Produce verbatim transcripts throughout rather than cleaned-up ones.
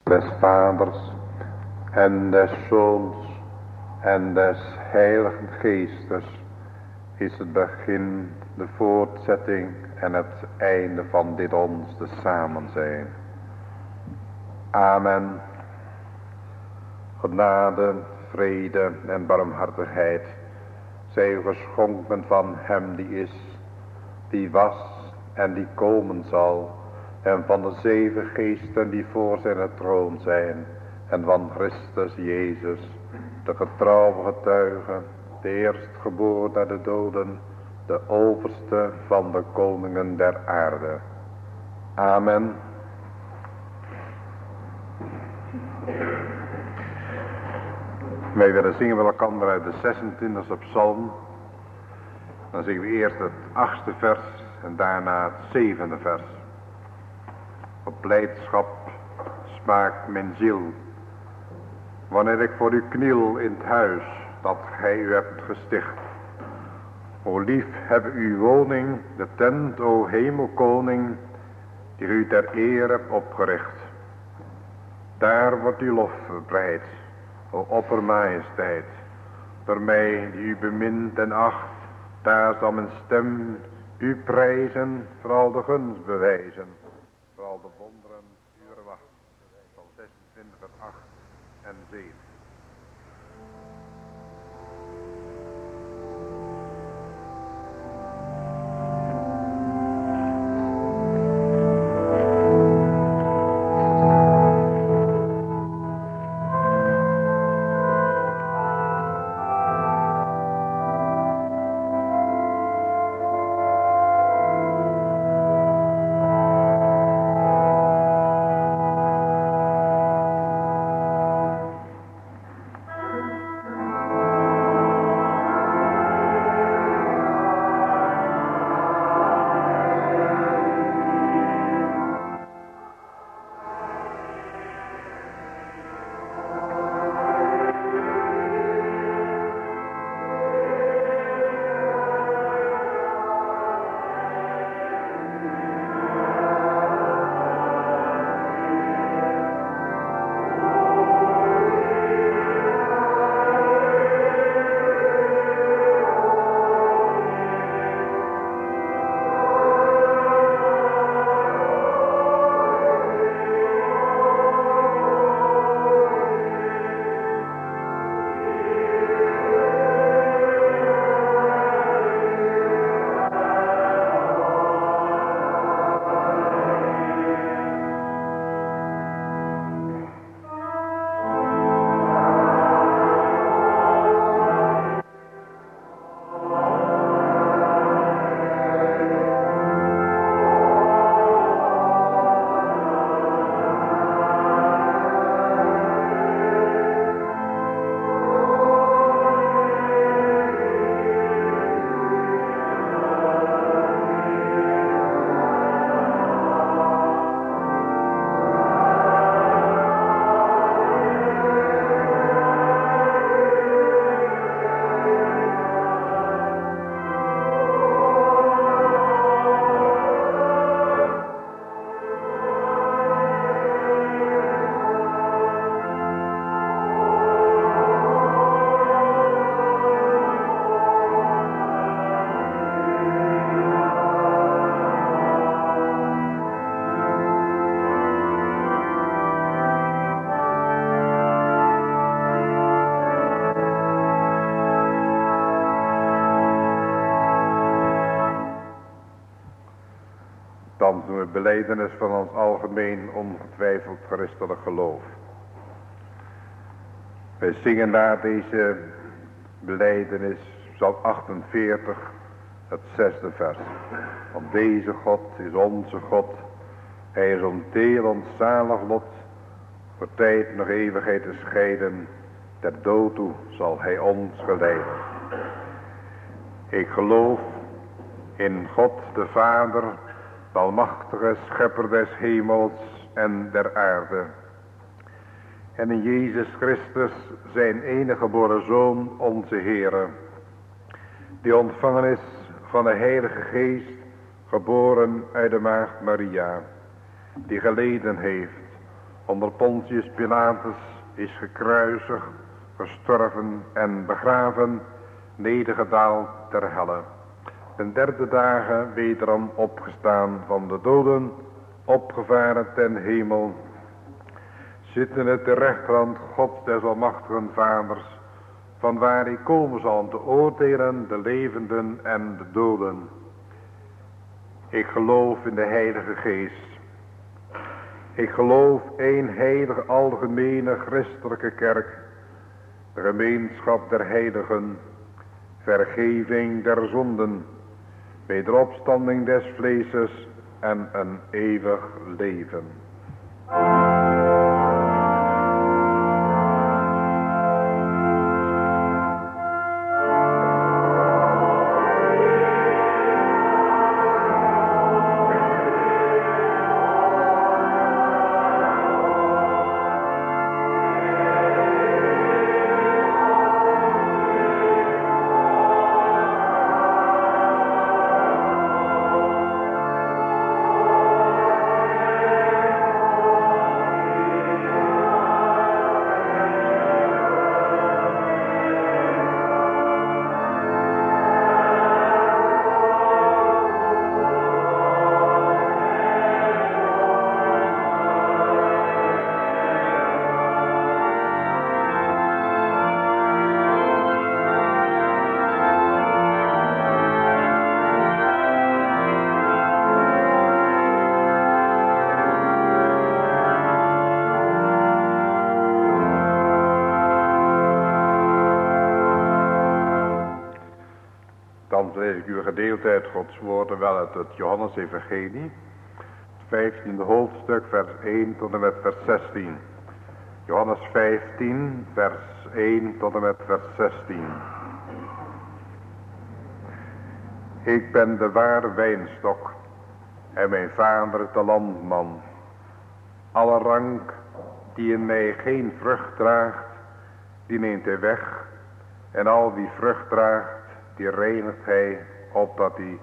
des Vaders en des Zoons en des Heiligen Geestes is het begin, de voortzetting en het einde van dit ons te samen zijn. Amen. Genade, vrede en barmhartigheid zij geschonken van hem die is, die was en die komen zal, en van de zeven geesten die voor zijn troon zijn, en van Christus Jezus, de getrouwe getuige, de eerstgeboren uit de doden, de overste van de koningen der aarde. Amen. Wij willen zingen met elkaar uit de zesentwintigste psalm. Dan zingen we eerst het achtste vers en daarna het zevende vers. Op blijdschap smaakt mijn ziel, wanneer ik voor u kniel in het huis dat gij u hebt gesticht. O lief heb uw woning, de tent, o hemelkoning, die u ter eer hebt opgericht. Daar wordt uw lof verbreid, o oppermajesteit. Door mij die u bemint en acht, daar zal mijn stem u prijzen, vooral de gunst bewijzen. Vooral de wonderen uur wacht. Van zesentwintig, acht en zeven. Belijdenis van ons algemeen ongetwijfeld christelijk geloof. Wij zingen naar deze belijdenis, psalm achtenveertig, het zesde vers. Want deze God is onze God, hij is ons deel, ons zalig lot, voor tijd nog eeuwigheid te scheiden, ter dood toe zal hij ons geleiden. Ik geloof in God de Vader, de almachtige schepper des hemels en der aarde. En in Jezus Christus, zijn enige geboren Zoon, onze Heere, die ontvangen is van de Heilige Geest, geboren uit de maagd Maria, die geleden heeft onder Pontius Pilatus is gekruisigd, gestorven en begraven, nedergedaald ter helle. Ten derde dagen wederom opgestaan van de doden, opgevaren ten hemel, zittende ter rechterhand Gods des almachtigen Vaders, van waar hij komen zal om te oordelen de levenden en de doden. Ik geloof in de Heilige Geest. Ik geloof één heilige algemene christelijke kerk, de gemeenschap der heiligen, vergeving der zonden, wederopstanding des vleeses en een eeuwig leven. Gedeelte uit Gods woorden wel uit het Johannes Evangelie, vijftiende hoofdstuk, vers één tot en met vers zestien. Johannes vijftien, vers één tot en met vers zestien. Ik ben de ware wijnstok en mijn vader de landman. Alle rank die in mij geen vrucht draagt, die neemt hij weg. En al wie vrucht draagt, die reinigt hij, opdat, die,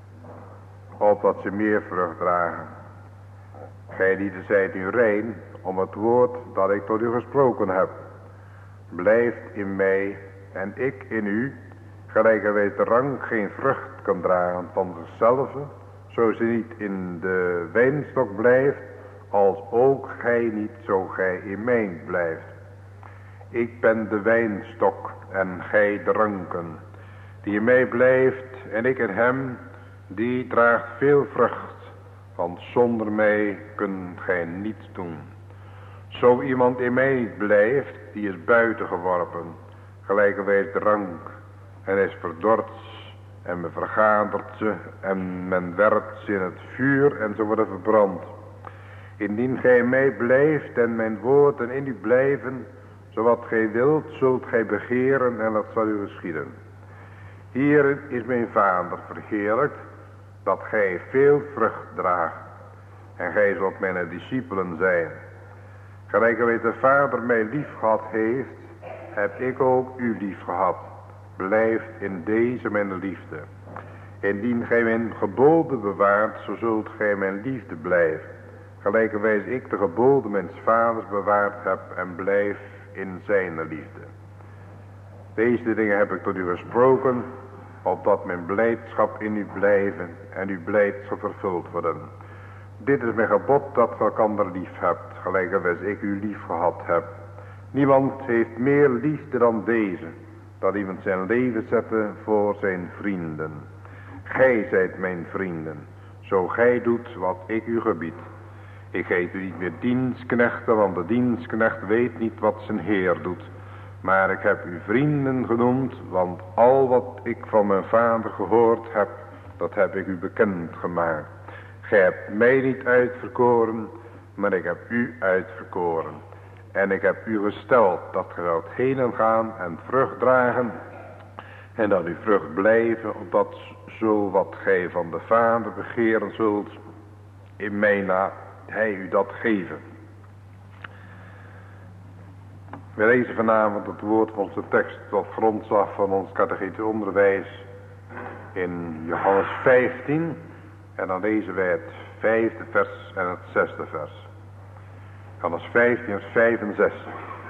opdat ze meer vrucht dragen. Gij lieden zijt nu rein om het woord dat ik tot u gesproken heb. Blijft in mij en ik in u, gelijkerwijs de rank geen vrucht kan dragen van zichzelf, zo ze niet in de wijnstok blijft, als ook gij niet, zo gij in mij blijft. Ik ben de wijnstok en gij de ranken. Die in mij blijft en ik in hem, die draagt veel vrucht, want zonder mij kunt gij niets doen. Zo iemand in mij niet blijft, die is buiten geworpen, gelijkerwijs de rank, en is verdord, en men vergadert ze, en men werpt ze in het vuur, en ze worden verbrand. Indien gij in mij blijft, en mijn woorden in u blijven, zo wat gij wilt, zult gij begeren, en dat zal u geschieden. Hierin is mijn Vader verheerlijkt, dat gij veel vrucht draagt, en gij zult mijn discipelen zijn. Gelijkerwijs de Vader mij lief gehad heeft, heb ik ook u lief gehad. Blijft in deze mijn liefde. Indien gij mijn geboden bewaart, zo zult gij mijn liefde blijven. Gelijkerwijs ik de geboden mijns Vaders bewaard heb en blijf in zijn liefde. Deze dingen heb ik tot u gesproken, opdat mijn blijdschap in u blijven en uw blijdschap vervuld worden. Dit is mijn gebod, dat ge elkander lief hebt, gelijkerwijs ik u lief gehad heb. Niemand heeft meer liefde dan deze, dat iemand zijn leven zette voor zijn vrienden. Gij zijt mijn vrienden, zo gij doet wat ik u gebied. Ik heet u niet meer dienstknechten, want de dienstknecht weet niet wat zijn heer doet. Maar ik heb u vrienden genoemd, want al wat ik van mijn Vader gehoord heb, dat heb ik u bekend gemaakt. Gij hebt mij niet uitverkoren, maar ik heb u uitverkoren. En ik heb u gesteld dat ge zult heen en gaan en vrucht dragen, en dat u vrucht blijven, opdat zo wat gij van de Vader begeren zult, in mij na hij u dat geven. We lezen vanavond het woord van onze tekst tot grondslag van ons catechetisch onderwijs in Johannes vijftien. En dan lezen wij het vijfde vers en het zesde vers. Johannes vijftien, vers vijf en zes.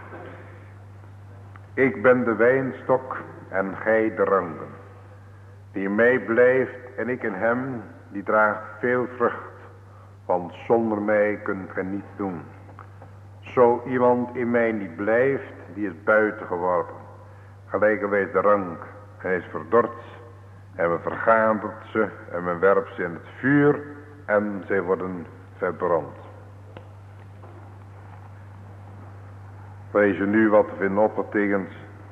Ik ben de wijnstok en gij de ranken. Die in mij blijft en ik in hem, die draagt veel vrucht. Want zonder mij kunt gij niets doen. Zo iemand in mij niet blijft, die is buiten geworpen. Gelijkerwijs de rank en is verdord. En men vergadert ze en men werpt ze in het vuur en zij worden verbrand. We lezen nu wat we vinden opgetekend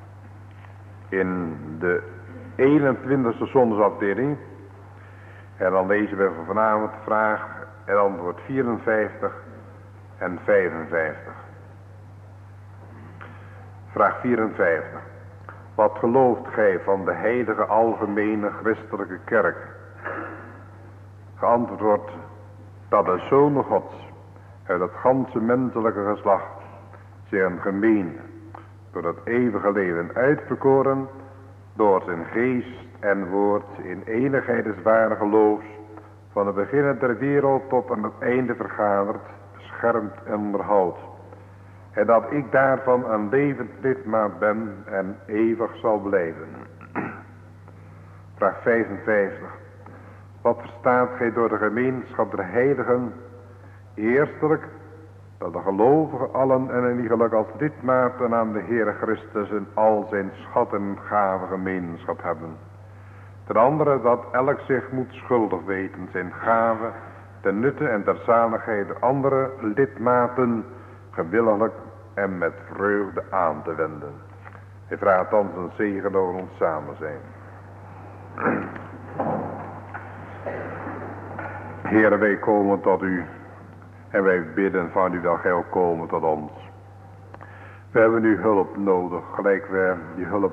in de eenentwintigste zondagsafdeling. En dan lezen we vanavond vraag en antwoord vierenvijftig en vijfenvijftig. Vraag vierenvijftig. Wat gelooft gij van de heilige algemene christelijke kerk? Geantwoord wordt dat de zonen gods uit het ganse menselijke geslacht zich een gemeente door het eeuwige leven uitverkoren, door zijn geest en woord in enigheid des ware geloofs, van het begin der wereld tot aan het einde vergaderd, beschermd en onderhoudt. En dat ik daarvan een levend lidmaat ben en eeuwig zal blijven. Vraag vijfenvijftig. Wat verstaat gij door de gemeenschap der heiligen? Eerstelijk, dat de gelovigen allen en inigelijk als lidmaten aan de Heere Christus in al zijn schat en gave gemeenschap hebben. Ten andere, dat elk zich moet schuldig weten zijn gave ten nutte en ter zaligheid de andere lidmaten gewilliglijk en met vreugde aan te wenden. Hij vraagt dan zijn zegen over ons samen zijn. Heere, wij komen tot u en wij bidden van u dat gij ook komen tot ons. We hebben uw hulp nodig, gelijk we die hulp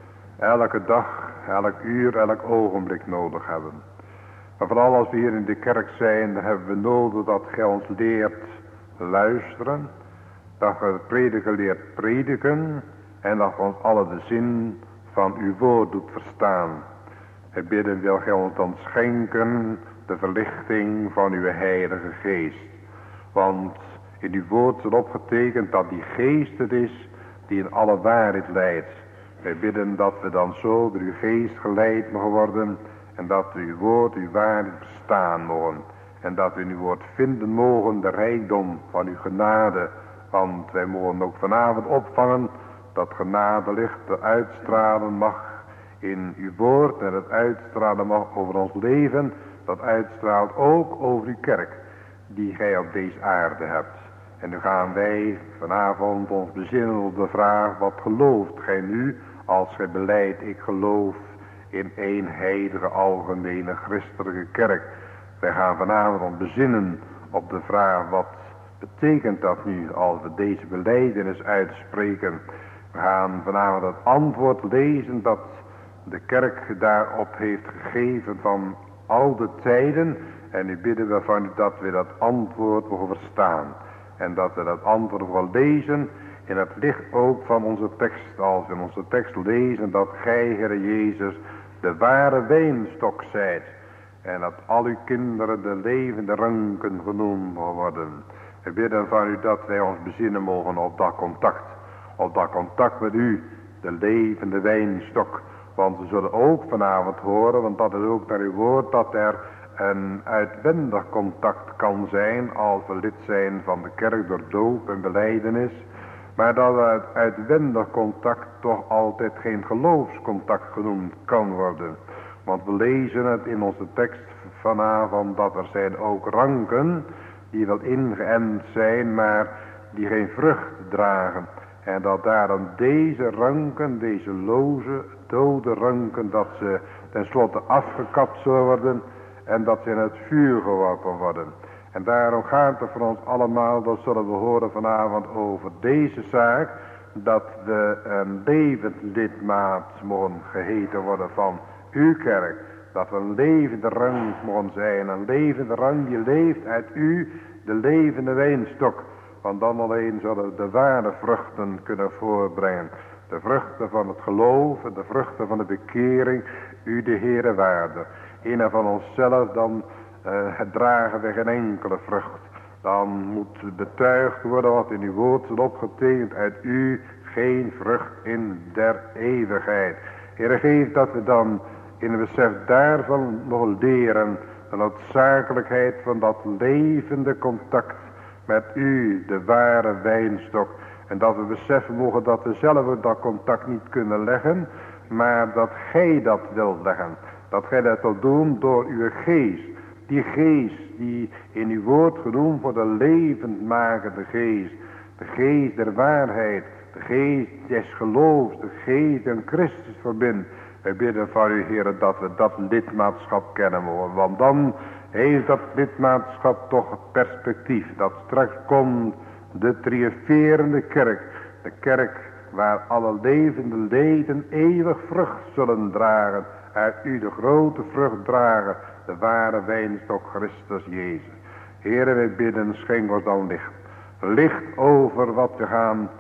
elke dag, elk uur, elk ogenblik nodig hebben. Maar vooral als we hier in de kerk zijn, dan hebben we nodig dat gij ons leert luisteren, dat gij het prediken leert prediken en dat gij ons alle de zin van uw woord doet verstaan. We bidden, wil gij ons dan schenken de verlichting van uw heilige geest. Want in uw woord is opgetekend dat die geest het is die in alle waarheid leidt. Wij bidden dat we dan zo door uw geest geleid mogen worden en dat we uw woord, uw waarheid verstaan mogen. En dat we in uw woord vinden mogen de rijkdom van uw genade. Want wij mogen ook vanavond opvangen dat genadelicht er uitstralen mag in uw woord en het uitstralen mag over ons leven. Dat uitstraalt ook over uw kerk die gij op deze aarde hebt. En nu gaan wij vanavond ons bezinnen op de vraag, wat gelooft gij nu als gij beleidt, ik geloof in één heilige algemene christelijke kerk. Wij gaan vanavond ons bezinnen op de vraag, wat betekent dat nu als we deze belijdenis uitspreken. We gaan vanavond het antwoord lezen dat de kerk daarop heeft gegeven van al de tijden. En nu bidden we van u dat we dat antwoord mogen verstaan. En dat we dat antwoord mogen lezen in het licht ook van onze tekst. Als we in onze tekst lezen dat gij, Heere Jezus, de ware wijnstok zijt. En dat al uw kinderen de levende ranken genoemd mogen worden. We bidden van u dat wij ons bezinnen mogen op dat contact. Op dat contact met u, de levende wijnstok. Want we zullen ook vanavond horen, want dat is ook naar uw woord, dat er een uitwendig contact kan zijn als we lid zijn van de kerk door doop en belijdenis. Maar dat het uitwendig contact toch altijd geen geloofscontact genoemd kan worden. Want we lezen het in onze tekst vanavond dat er zijn ook ranken die wel ingeënt zijn, maar die geen vrucht dragen. En dat daarom deze ranken, deze loze, dode ranken, dat ze tenslotte afgekapt zullen worden en dat ze in het vuur geworpen worden. En daarom gaat het voor ons allemaal, dat zullen we horen vanavond over deze zaak, dat we een levend lidmaat mogen geheten worden van uw kerk. Dat we een levende rang mogen zijn, een levende rang die leeft uit u, de levende wijnstok. Want dan alleen zullen we de ware vruchten kunnen voorbrengen. De vruchten van het geloof, de vruchten van de bekering, u de Heere waarde. In en van onszelf dan uh, dragen we geen enkele vrucht. dan moet betuigd worden wat in uw woord is opgetekend. Uit u geen vrucht in der eeuwigheid. Heere, geef dat we dan in het besef daarvan nog leren. De noodzakelijkheid van dat levende contact met u, de ware wijnstok. En dat we beseffen mogen dat we zelf dat contact niet kunnen leggen. Maar dat gij dat wilt leggen. Dat gij dat wilt doen door uw geest. Die geest die in uw woord genoemd wordt, de levendmakende geest. De geest der waarheid. De geest des geloofs. De geest die aan Christus verbindt. Wij bidden van u, Heer, dat we dat lidmaatschap kennen mogen. Want dan heeft dat lidmaatschap toch het perspectief. Dat straks komt de triomferende kerk. De kerk waar alle levende leden eeuwig vrucht zullen dragen. Uit u de grote vrucht dragen. De ware wijnstok Christus Jezus. Heere, wij bidden, schenk ons dan licht. Licht over wat we gaan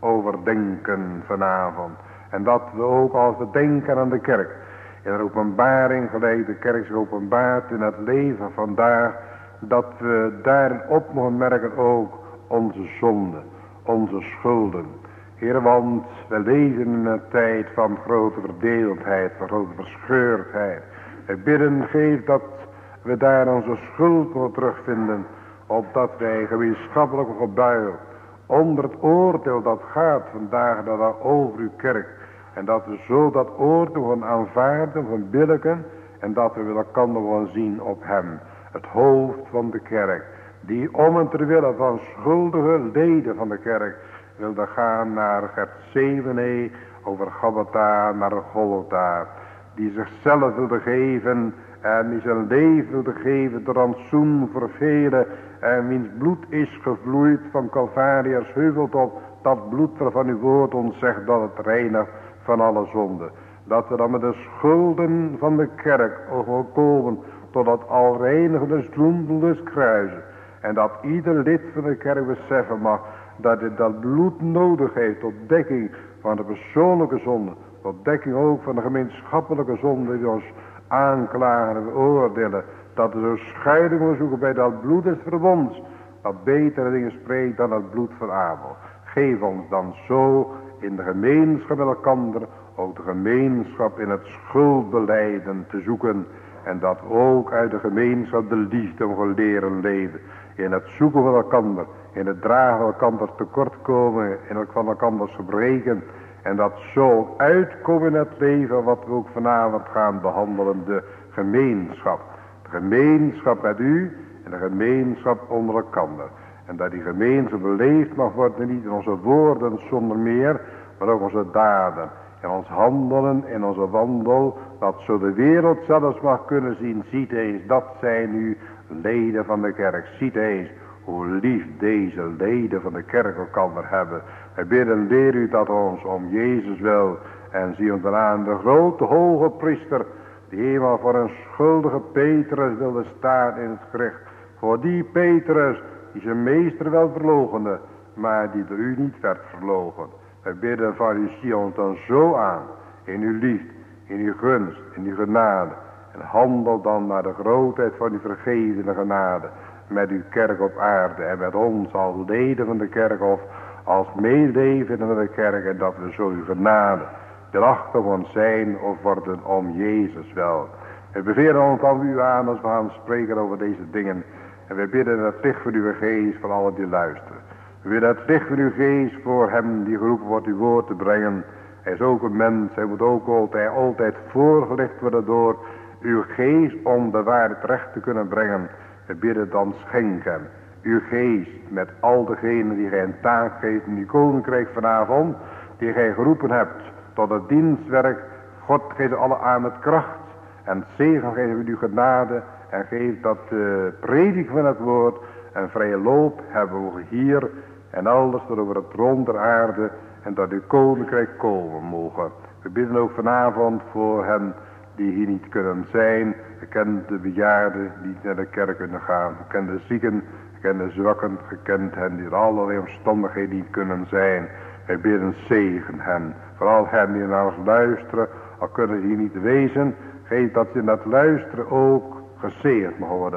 overdenken vanavond. En dat we ook als we denken aan de kerk. In de openbaring, gelijk de kerk zich openbaart in het leven vandaag. Dat we daarin op mogen merken ook onze zonden. Onze schulden. Heer, want we leven in een tijd van grote verdeeldheid. Van grote verscheurdheid. We bidden, geef dat we daar onze schuld mogen terugvinden. Opdat wij gemeenschappelijk mogen buigen. Onder het oordeel dat gaat vandaag dat over uw kerk. En dat we zo dat oordeel gaan aanvaarden, gaan billijken. En dat we elkaar gaan zien op hem. Het hoofd van de kerk. Die om en ter wille van schuldige leden van de kerk wilde gaan naar Gethsemane, over Gabbatha, naar Golgotha. Die zichzelf wilde geven en die zijn leven wilde geven de rantsoen voor velen. En wiens bloed is gevloeid van Calvariërs heuveltop. Dat bloed waarvan uw woord ons zegt dat het reinigt van alle zonde. Dat we dan met de schulden van de kerk overkomen tot dat alreinigende stoel des kruises. En dat ieder lid van de kerk beseffen mag dat het dat bloed nodig heeft tot dekking van de persoonlijke zonde. Tot dekking ook van de gemeenschappelijke zonde die ons aanklagen en beoordelen. Dat we zo scheiding moeten zoeken bij dat bloed des verbonds. Dat betere dingen spreekt dan het bloed van Abel. Geef ons dan zo in de gemeenschap met elkander. Ook de gemeenschap in het schuldbelijden te zoeken. En dat ook uit de gemeenschap de liefde mogen leren leven. In het zoeken van elkander. In het dragen van elkander tekortkomen. In het van elkander gebreken. En dat zo uitkomen in het leven wat we ook vanavond gaan behandelen. De gemeenschap. De gemeenschap met u en de gemeenschap onder elkander. En dat die gemeenschap beleefd mag worden, niet in onze woorden zonder meer, maar ook onze daden. In ons handelen, in onze wandel, dat zo de wereld zelfs mag kunnen zien. Ziet eens, dat zijn nu leden van de kerk. Ziet eens hoe lief deze leden van de kerk elkander hebben. Wij bidden, leer u dat ons om Jezus wil. En zie ons dan aan de grote hoge priester, die eenmaal voor een schuldige Petrus wilde staan in het gericht. Voor die Petrus, die zijn meester wel verloochende, maar die door u niet werd verloochen. Wij bidden van u, zie ons dan zo aan, in uw liefde, in uw gunst, in uw genade. En handel dan naar de grootheid van uw vergevende genade, met uw kerk op aarde en met ons als leden van de kerk of als meelevenden van de kerk. En dat we zo uw genade erachter van zijn of worden om Jezus wel. We bevelen ons dan u aan als we gaan spreken over deze dingen. En we bidden het licht van uw geest voor allen die luisteren. We bidden het licht van uw geest voor hem die geroepen wordt uw woord te brengen. Hij is ook een mens. Hij moet ook altijd, altijd voorgelicht worden door uw geest om de waarheid terecht te kunnen brengen. We bidden dan schenk hem. Uw geest met al degenen die gij een taak geeft in uw koninkrijk vanavond. Die gij geroepen hebt tot het dienstwerk. God geeft alle aan met kracht. En zegen geven we uw genade. En geeft dat de predik van het woord en vrije loop hebben we hier en alles tot over het rond der aarde. En dat uw koninkrijk komen mogen. We bidden ook vanavond voor hen die hier niet kunnen zijn. Gekend de bejaarden die niet naar de kerk kunnen gaan. Gekend de zieken, gekend de zwakken, gekend hen die er allerlei omstandigheden niet kunnen zijn. Wij bidden zegen hen. Vooral hen die naar ons luisteren, al kunnen ze hier niet wezen. Geef dat ze in dat luisteren ook gezegend mogen worden.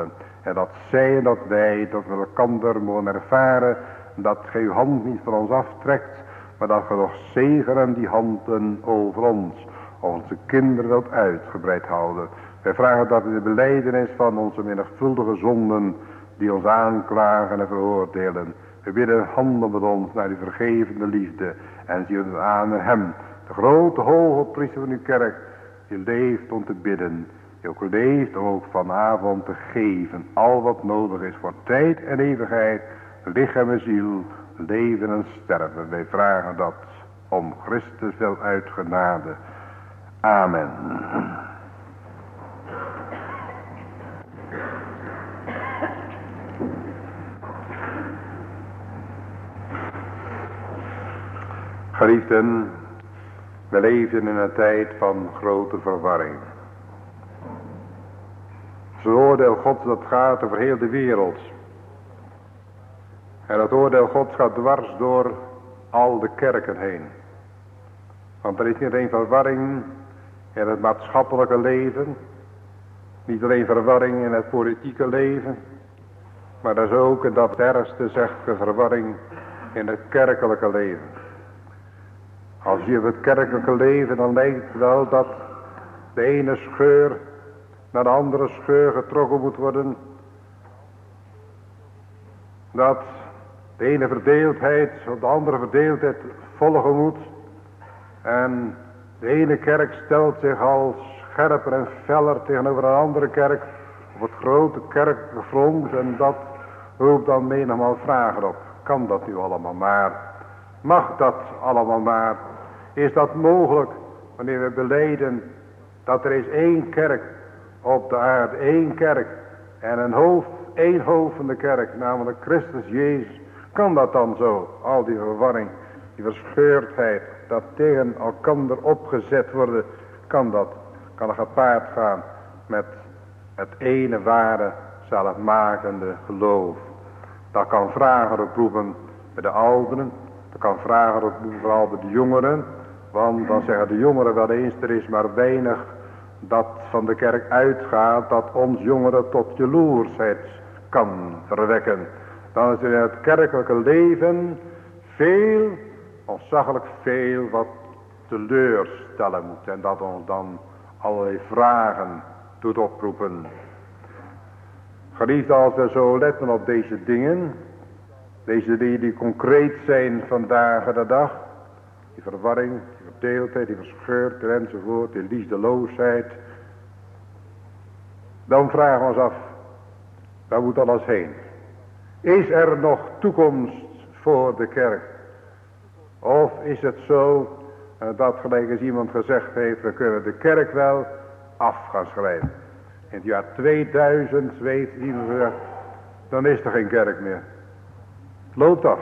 En dat zij en dat wij dat we elkander mogen ervaren. Dat gij uw hand niet van ons aftrekt. Maar dat ge nog zegenen die handen over ons. Onze kinderen wilt uitgebreid houden. Wij vragen dat in de belijdenis van onze menigvuldige zonden. Die ons aanklagen en veroordelen. We bidden handen met ons naar uw vergevende liefde. En zien we aan hem. De grote hoge priester van uw kerk. Die leeft om te bidden. Die ook leeft om ook vanavond te geven. Al wat nodig is voor tijd en eeuwigheid. Lichaam en ziel. Leven en sterven. Wij vragen dat om Christus wil uit genade. Amen. Geliefden, we leven in een tijd van grote verwarring. Zo'n oordeel Gods dat gaat over heel de wereld. En dat oordeel Gods gaat dwars door al de kerken heen. Want er is niet alleen verwarring in het maatschappelijke leven. Niet alleen verwarring in het politieke leven. Maar er is ook, en dat het ergste zegt, verwarring in het kerkelijke leven. Als je op het kerkelijke leven, dan lijkt het wel dat de ene scheur naar de andere scheur getrokken moet worden. Dat de ene verdeeldheid op de andere verdeeldheid volgen moet. En de ene kerk stelt zich als scherper en feller tegenover een andere kerk op het grote kerkfront. En dat roept dan menigmaal vragen op. Kan dat nu allemaal maar? Mag dat allemaal maar? Is dat mogelijk wanneer we belijden dat er is één kerk op de aarde, één kerk en een hoofd, één hoofd van de kerk, namelijk Christus Jezus. Kan dat dan zo? Al die verwarring, die verscheurdheid, dat tegen elkander opgezet worden, kan dat? Kan dat gepaard gaan met het ene ware, zaligmakende geloof? Dat kan vragen oproepen bij de ouderen, dat kan vragen oproepen vooral bij de jongeren, want dan zeggen de jongeren wel eens, er is maar weinig dat van de kerk uitgaat, dat ons jongeren tot jaloersheid kan verwekken. Dan is er in het kerkelijke leven veel, ontzaglijk veel, wat teleurstellen moet. En dat ons dan allerlei vragen doet oproepen. Geliefd, als we zo letten op deze dingen, deze dingen die concreet zijn vandaag de dag, die verwarring, die verdeeldheid, die verscheurdheid enzovoort, die liefdeloosheid, dan vragen we ons af, waar moet alles heen? Is er nog toekomst voor de kerk? Of is het zo, dat gelijk als iemand gezegd heeft, we kunnen de kerk wel af gaan schrijven. In het jaar tweeduizend weet iemand gezegd, dan is er geen kerk meer. Het loopt af.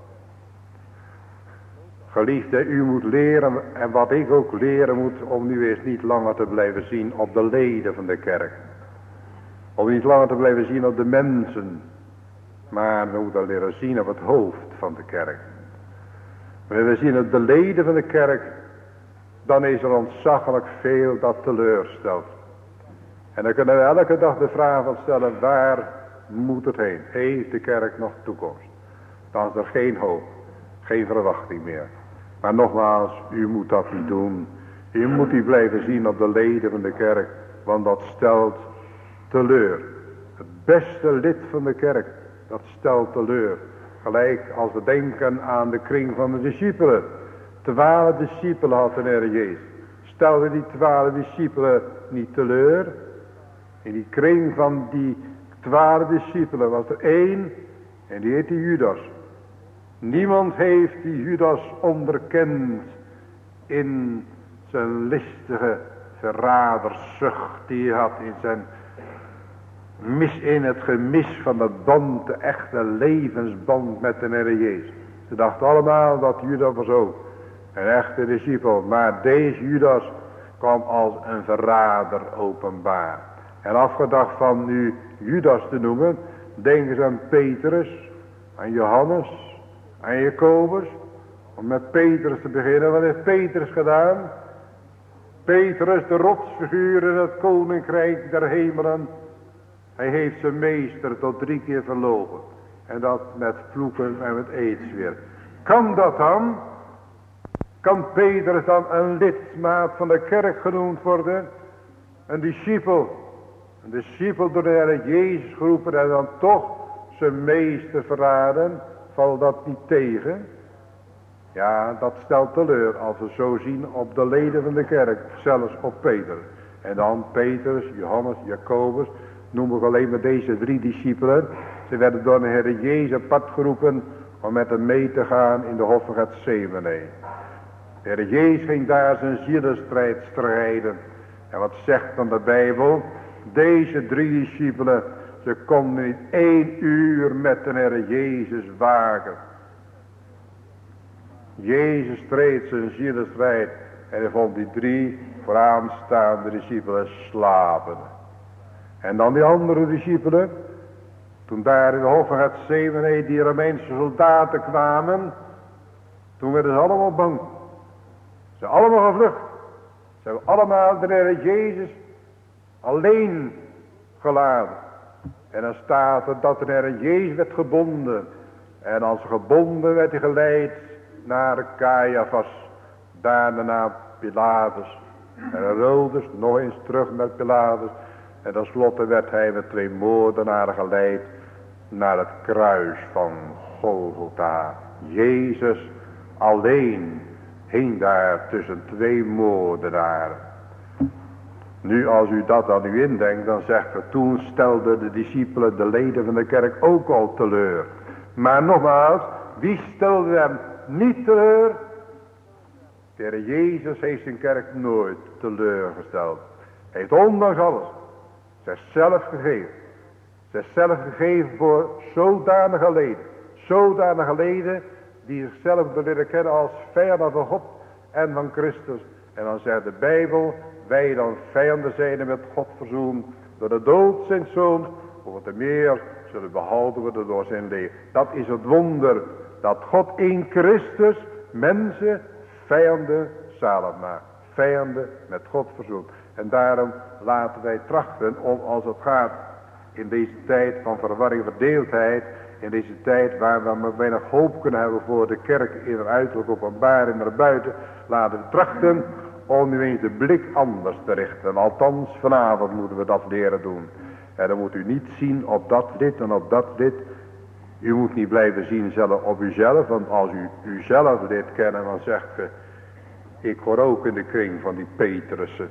Geliefde, u moet leren, en wat ik ook leren moet, om nu eens niet langer te blijven zien op de leden van de kerk. Om niet langer te blijven zien op de mensen. Maar we moeten leren zien op het hoofd van de kerk. Wanneer we zien op de leden van de kerk, dan is er ontzaglijk veel dat teleurstelt. En dan kunnen we elke dag de vraag van stellen, waar moet het heen? Heeft de kerk nog toekomst? Dan is er geen hoop, geen verwachting meer. Maar nogmaals, u moet dat niet doen. U moet die blijven zien op de leden van de kerk, want dat stelt teleur. Het beste lid van de kerk, dat stelt teleur. Gelijk als we denken aan de kring van de discipelen. Twaalf discipelen had de Heer Jezus. Stelde die twaalf discipelen niet teleur? In die kring van die twaalf discipelen was er één en die heette Judas. Niemand heeft die Judas onderkend in zijn listige verraderszucht die hij had, in zijn mis, in het gemis van dat band, de echte levensband met de Heer Jezus. Ze dachten allemaal dat Judas was ook een echte discipel, maar deze Judas kwam als een verrader openbaar. En afgedacht van nu Judas te noemen, denken ze aan Petrus, aan Johannes, aan Jacobus. Om met Petrus te beginnen, wat heeft Petrus gedaan? Petrus, de rotsfiguur in het koninkrijk der hemelen. Hij heeft zijn meester tot drie keer verlogen. En dat met vloeken en met aidsweer. Kan dat dan? Kan Petrus dan een lidmaat van de kerk genoemd worden? Een discipel. Een discipel door de Heer Jezus geroepen en dan toch zijn meester verraden. Valt dat niet tegen? Ja, dat stelt teleur als we zo zien op de leden van de kerk. Zelfs op Peter. En dan Petrus, Johannes, Jacobus. Noem ik alleen maar deze drie discipelen. Ze werden door de Heer Jezus apart geroepen om met hem mee te gaan in de hof van Gethsemane. De Heer Jezus ging daar zijn zielenstrijd strijden. En wat zegt dan de Bijbel? Deze drie discipelen, ze konden niet één uur met de Heer Jezus waken. Jezus streed zijn zielenstrijd en hij vond die drie vooraanstaande discipelen slapen. En dan die andere discipelen, toen daar in de hof van Gethsemane die Romeinse soldaten kwamen, toen werden ze allemaal bang. Ze zijn allemaal gevlucht. Ze hebben allemaal de Heer Jezus alleen gelaten. En dan staat er dat de Heer Jezus werd gebonden. En als gebonden werd hij geleid naar Caiaphas. Daarna naar Pilatus. En Herodes nog eens terug met Pilatus. En tenslotte werd hij met twee moordenaren geleid naar het kruis van Golgotha. Jezus alleen hing daar tussen twee moordenaren. Nu als u dat aan u indenkt, dan zegt u, toen stelden de discipelen de leden van de kerk ook al teleur. Maar nogmaals, wie stelde hem niet teleur? De Heer Jezus heeft zijn kerk nooit teleurgesteld. Hij heeft ondanks alles zichzelf gegeven. Zichzelf gegeven voor zodanige leden. Zodanige leden die zichzelf leren kennen als vijanden van God en van Christus. En dan zegt de Bijbel, wij dan vijanden zijn met God verzoend door de dood zijn zoon, hoeveel te meer zullen behouden worden door zijn leven. Dat is het wonder, dat God in Christus mensen vijanden zalig maakt. Vijanden met God verzoend. En daarom laten wij trachten om, als het gaat in deze tijd van verwarring en verdeeldheid, in deze tijd waar we maar weinig hoop kunnen hebben voor de kerk in het uiterlijk openbaring naar buiten, laten we trachten om nu eens de blik anders te richten. Althans vanavond moeten we dat leren doen. En dan moet u niet zien op dat lid en op dat lid. U moet niet blijven zien zelf op uzelf, want als u uzelf dit kennen, dan zegt u, ik hoor ook in de kring van die Petrussen.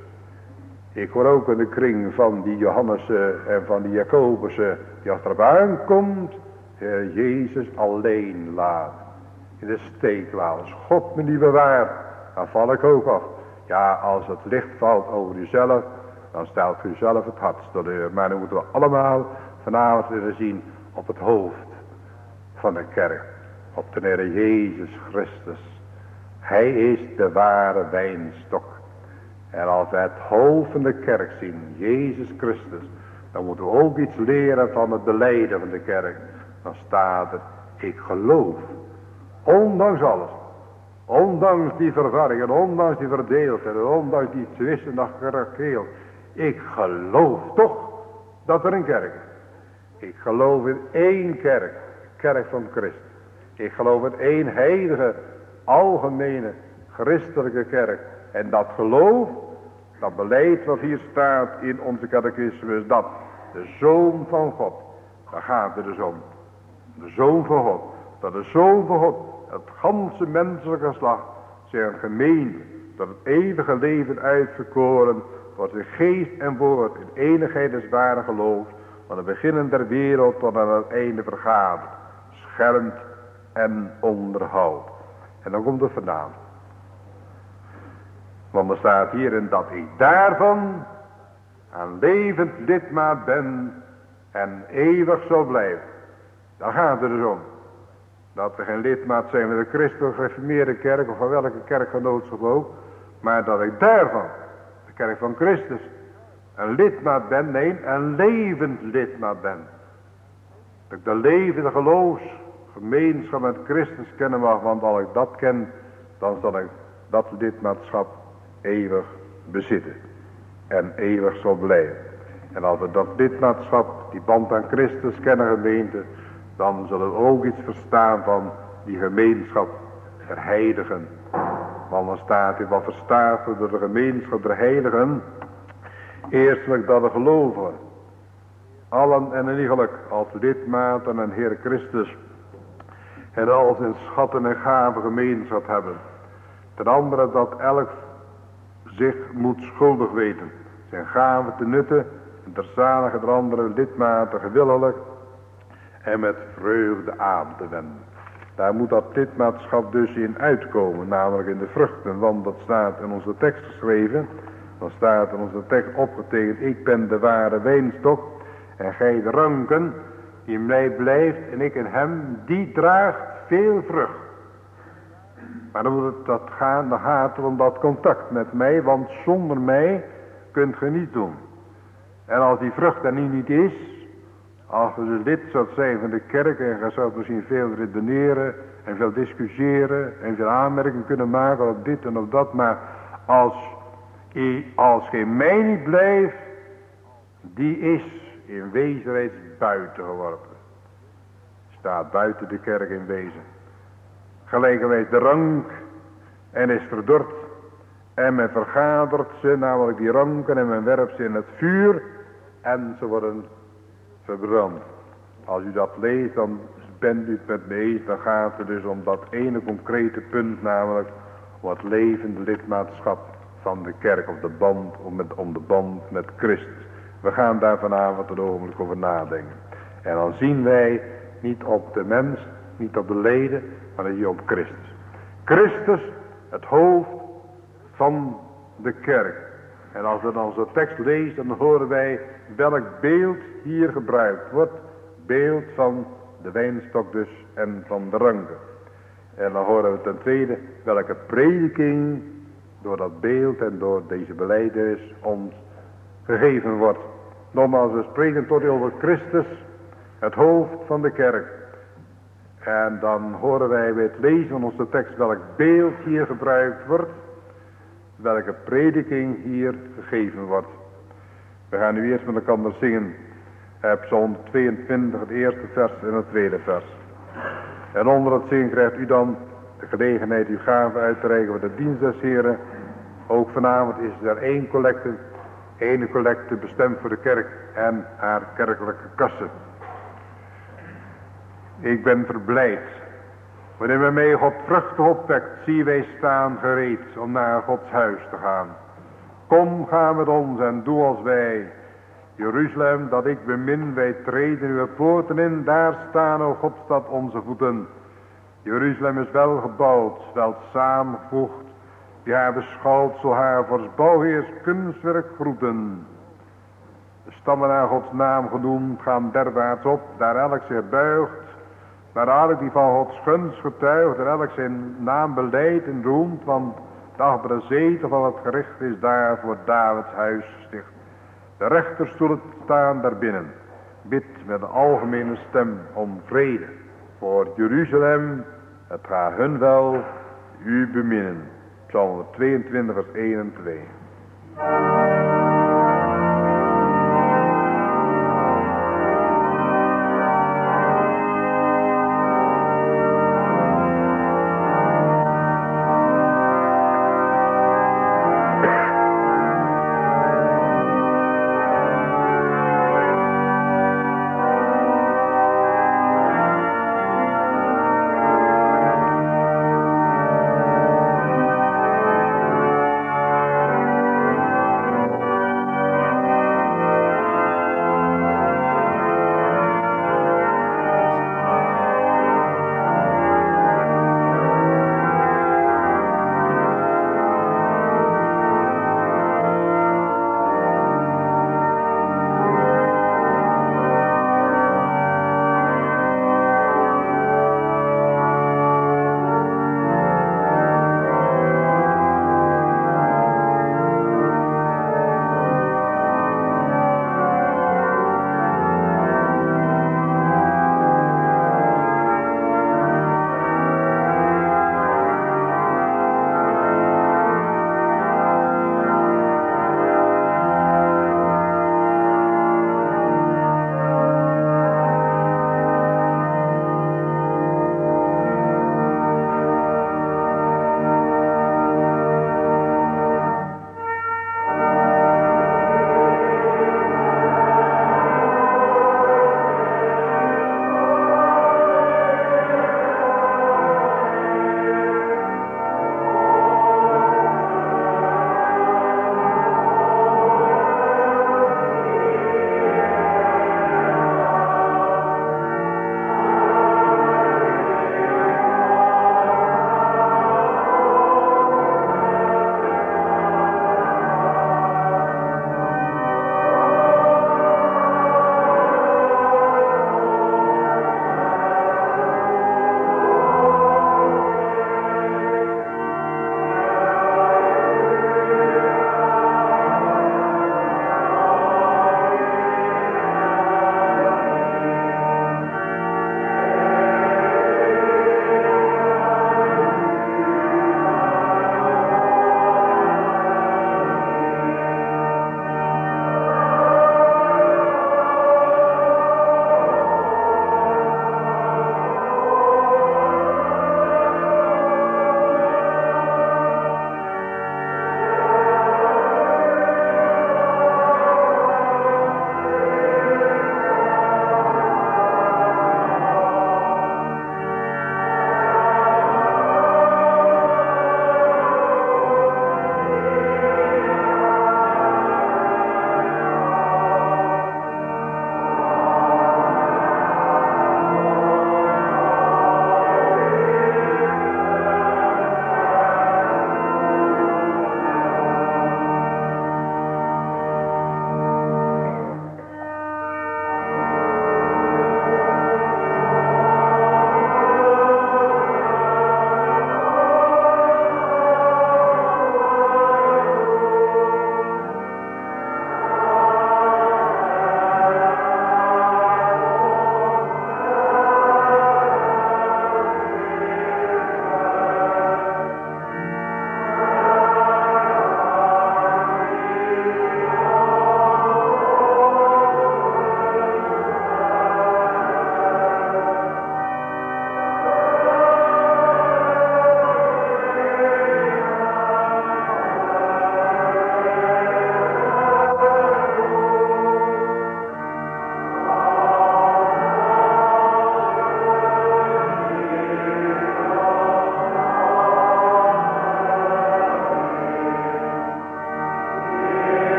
Ik hoor ook in de kring van die Johannessen en van die Jacobussen, die achterop aankomt, Heer Jezus alleen laat. In de steek laat. Als God me niet bewaart, dan val ik ook af. Ja, als het licht valt over uzelf, dan stelt u zelf het hart teleur. Maar dan moeten we allemaal vanavond willen zien op het hoofd van de kerk. Op de Heer Jezus Christus. Hij is de ware wijnstok. En als we het hoofd van de kerk zien, Jezus Christus, dan moeten we ook iets leren van het belijden van de kerk. Dan staat er, ik geloof, ondanks alles, ondanks die verwarring en ondanks die verdeeldheid en ondanks die twisten nach gerakeel, ik geloof toch dat er een kerk is. Ik geloof in één kerk, de kerk van Christus. Ik geloof in één heilige, algemene, christelijke kerk. En dat geloof, dat beleid wat hier staat in onze catechismus, dat de Zoon van God, daar gaat het dus om. De Zoon van God, dat de Zoon van God, het ganse menselijke geslacht, zijn gemeente, dat het eeuwige leven uitverkoren, wordt in geest en woord, in enigheid des ware geloof, van het beginnen der wereld tot aan het einde vergaderd, schermt en onderhoudt. En dan komt het vandaan. Want er staat hierin dat ik daarvan een levend lidmaat ben en eeuwig zal blijven. Daar gaat het dus om. Dat we geen lidmaat zijn van de christelijke gereformeerde kerk of van welke kerkgenootschap ook. Maar dat ik daarvan, de kerk van Christus, een lidmaat ben, nee, een levend lidmaat ben. Dat ik de levende geloofsgemeenschap met Christus kennen mag, want als ik dat ken, dan zal ik dat lidmaatschap eeuwig bezitten. En eeuwig zal blijven. En als we dat lidmaatschap, die band aan Christus kennen, gemeente, dan zullen we ook iets verstaan van die gemeenschap der heiligen. Want dan staat hier, wat verstaat we door de gemeenschap der heiligen? Eerstelijk dat de gelovigen, allen en iegelijk als lidmaten en Heer Christus, en als in schatten en gaven gemeenschap hebben. Ten andere dat elk zich moet schuldig weten, zijn gaven te nutten, en ter zalige der andere lidmaten gewillelijk, en met vreugde aan te wenden. Daar moet dat lidmaatschap dus in uitkomen, namelijk in de vruchten, want dat staat in onze tekst geschreven. Dan staat in onze tekst opgetekend, ik ben de ware wijnstok en gij de ranken, die in mij blijft en ik in hem, die draagt veel vrucht. Maar dan moet het dat gaan, dan gaat het om dat contact met mij, want zonder mij kunt ge niet doen. En als die vrucht er nu niet is, als je dus lid zou zijn van de kerk en je zou misschien veel redeneren en veel discussiëren en veel aanmerkingen kunnen maken op dit en op dat, maar als, als geen mij niet blijft, die is in wezen reeds buiten geworpen. Staat buiten de kerk in wezen. Gelijkerwijs de rank en is verdord en men vergadert ze, namelijk die ranken, en men werpt ze in het vuur en ze worden verbrand. Als u dat leest, dan bent u het met me eens, dan gaat het dus om dat ene concrete punt, namelijk om het levende lidmaatschap van de kerk, of de band, om, met, om de band met Christus. We gaan daar vanavond een ogenblik over nadenken. En dan zien wij niet op de mens, niet op de leden, maar hier op Christus. Christus, het hoofd van de kerk. En als we dan onze tekst lezen, dan horen wij welk beeld hier gebruikt wordt. Beeld van de wijnstok dus en van de ranken. En dan horen we ten tweede welke prediking door dat beeld en door deze belijdenis ons gegeven wordt. Nogmaals, we spreken tot over Christus, het hoofd van de kerk. En dan horen wij bij het lezen van onze tekst welk beeld hier gebruikt wordt. Welke prediking hier gegeven wordt. We gaan nu eerst met elkaar zingen. Psalm tweeëntwintig, het eerste vers en het tweede vers. En onder het zingen krijgt u dan de gelegenheid uw gaven uit te reiken voor de dienst des Heren. Ook vanavond is er één collecte. Ene collecte bestemd voor de kerk en haar kerkelijke kassen. Ik ben verblijd. Wanneer men mij God vruchtig opwekt, zie wij staan gereed om naar Gods huis te gaan. Kom, ga met ons en doe als wij. Jeruzalem, dat ik bemin, wij treden uw poorten in, daar staan, o Godstad, onze voeten. Jeruzalem is wel gebouwd, wel samengevoegd. Die haar beschouwt, zal haar voor bouwheers kunstwerk groeten. De stammen naar Gods naam genoemd gaan derwaarts op, daar elk zich buigt. Maar elk die van Gods gunst getuigt en elk zijn naam beleidt en roemt, want de achtbare zetel van het gericht is daar voor Davids huis gesticht. De rechterstoelen staan daarbinnen. Bid met de algemene stem om vrede. Voor Jeruzalem, het gaat hun wel, u beminnen. Psalm tweeëntwintig vers één en twee.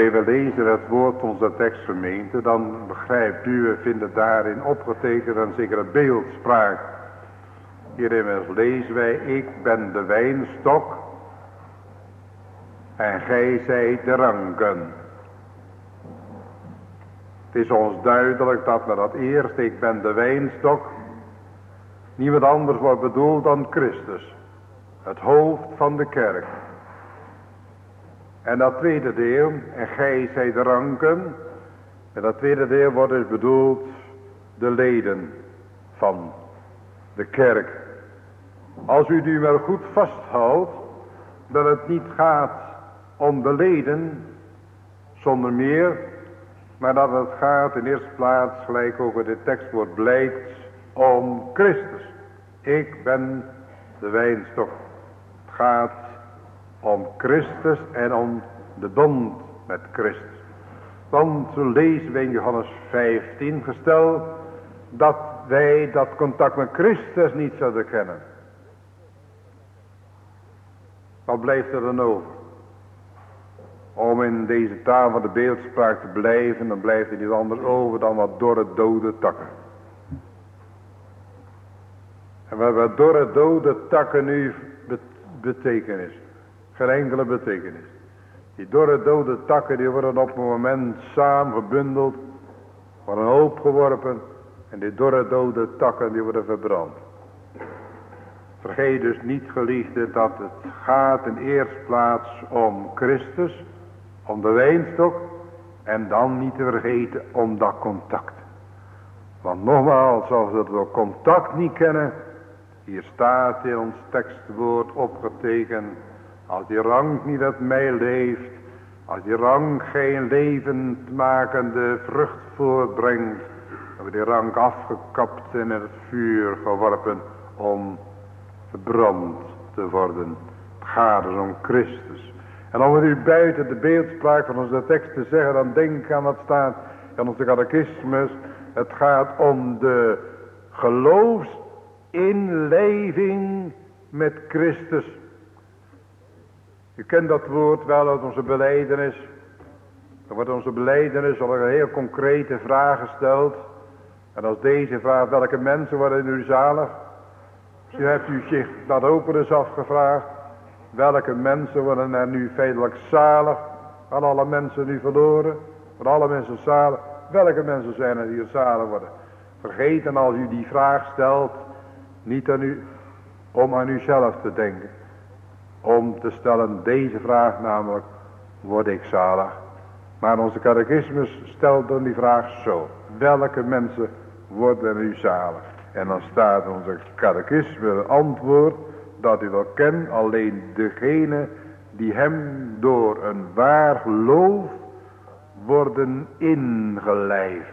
Wanneer we lezen het woord van onze tekstgemeente, dan begrijpt u, we vinden daarin opgetekend een zekere beeldspraak. Hierin lezen wij, ik ben de wijnstok en gij zijt de ranken. Het is ons duidelijk dat met dat eerste, ik ben de wijnstok, niemand anders wordt bedoeld dan Christus, het hoofd van de kerk. En dat tweede deel, en gij zijt de ranken, en dat tweede deel wordt dus bedoeld de leden van de kerk. Als u nu wel goed vasthoudt, dat het niet gaat om de leden, zonder meer, maar dat het gaat in eerste plaats, gelijk ook in dit tekstwoord blijkt, om Christus. Ik ben de wijnstok. Het gaat om Christus en om de bond met Christus. Want zo lezen we in Johannes vijftien gesteld dat wij dat contact met Christus niet zouden kennen. Wat blijft er dan over? Om in deze taal van de beeldspraak te blijven, dan blijft er niet anders over dan wat dorre dode takken. En wat, wat dorre dode takken nu betekenis? Geen enkele betekenis. Die dorre dode takken die worden op een moment samengebundeld, worden een hoop geworpen en die dorre dode takken die worden verbrand. Vergeet dus niet, geliefde, dat het gaat in eerste plaats om Christus, om de wijnstok en dan niet te vergeten om dat contact. Want nogmaals, als we dat contact niet kennen, hier staat in ons tekstwoord opgetekend, als die rank niet uit mij leeft, als die rank geen levendmakende vrucht voortbrengt, dan wordt die rank afgekapt en in het vuur geworpen om verbrand te worden. Het gaat dus om Christus. En om het nu buiten de beeldspraak van onze tekst te zeggen, dan denk aan wat staat in onze catechismus. Het gaat om de geloofsinleving met Christus. U kent dat woord wel uit onze belijdenis. Er wordt onze belijdenis al een heel concrete vraag gesteld. En als deze vraag, welke mensen worden nu zalig? Misschien hebt u zich dat ook eens afgevraagd. Welke mensen worden er nu feitelijk zalig? Gaan alle mensen nu verloren? Worden alle mensen zalig? Welke mensen zijn er die er zalig worden? Vergeet dan als u die vraag stelt, niet aan u, om aan uzelf te denken. Om te stellen deze vraag namelijk, word ik zalig? Maar onze catechismus stelt dan die vraag zo. Welke mensen worden er nu zalig? En dan staat onze catechismus antwoord dat u wel kent, alleen degene die hem door een waar geloof worden ingelijfd.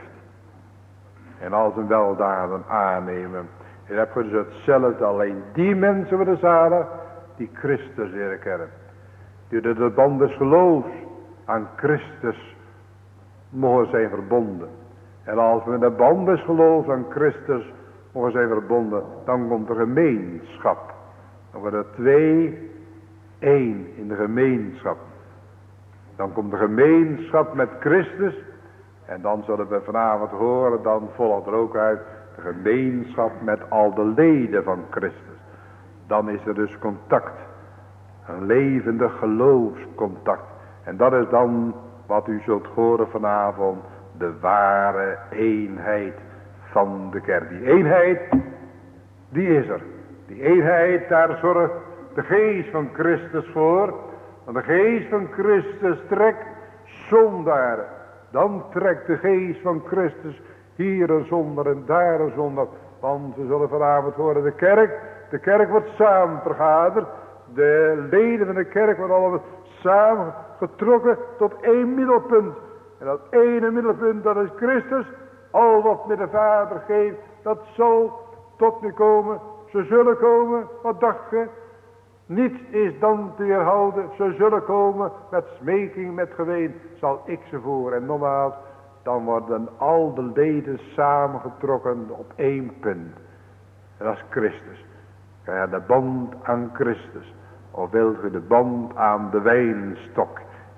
En als een weldaden aannemen. En heb je dus hetzelfde, alleen die mensen worden zalig die Christus leren kennen. Die door de band des geloofs aan Christus mogen zijn verbonden. En als we de band des geloofs aan Christus mogen zijn verbonden, dan komt er gemeenschap. Dan worden er twee, één in de gemeenschap. Dan komt de gemeenschap met Christus. En dan zullen we vanavond horen, dan volgt er ook uit de gemeenschap met al de leden van Christus. Dan is er dus contact. Een levendig geloofscontact. En dat is dan wat u zult horen vanavond. De ware eenheid van de kerk. Die eenheid, die is er. Die eenheid, daar zorgt de geest van Christus voor. Want de geest van Christus trekt zondaren. Dan trekt de geest van Christus hier een zondaar en daar een zondaar. Want we zullen vanavond horen, de kerk, de kerk wordt samen vergaderd. De leden van de kerk worden allemaal samen getrokken tot één middelpunt. En dat ene middelpunt, dat is Christus. Al wat met de Vader geeft, dat zal tot me komen. Ze zullen komen, wat dacht je? Niets is dan te weerhouden. Ze zullen komen met smeking, met geween, zal ik ze voor. En nogmaals, dan worden al de leden samengetrokken op één punt. En dat is Christus. Ga je de band aan Christus. Of wilt u de band aan de wijnstok.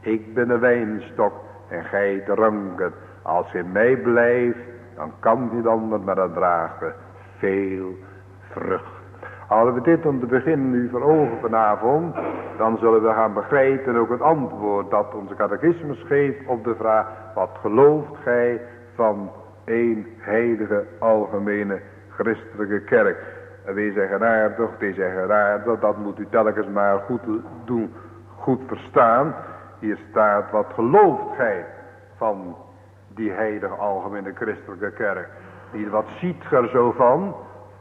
Ik ben de wijnstok en gij de ranken. Als je in mij blijft, dan kan niet anders, maar dan dragen veel vrucht. Als we dit om te beginnen nu voor ogen vanavond, dan zullen we gaan begrijpen ook het antwoord dat onze catechismus geeft op de vraag: wat gelooft gij van één heilige algemene christelijke kerk? En wij zeggen aardig, die zeggen aardig, dat moet u telkens maar goed doen, goed verstaan. Hier staat: wat gelooft gij van die heilige algemene christelijke kerk? Niet wat ziet ge er zo van?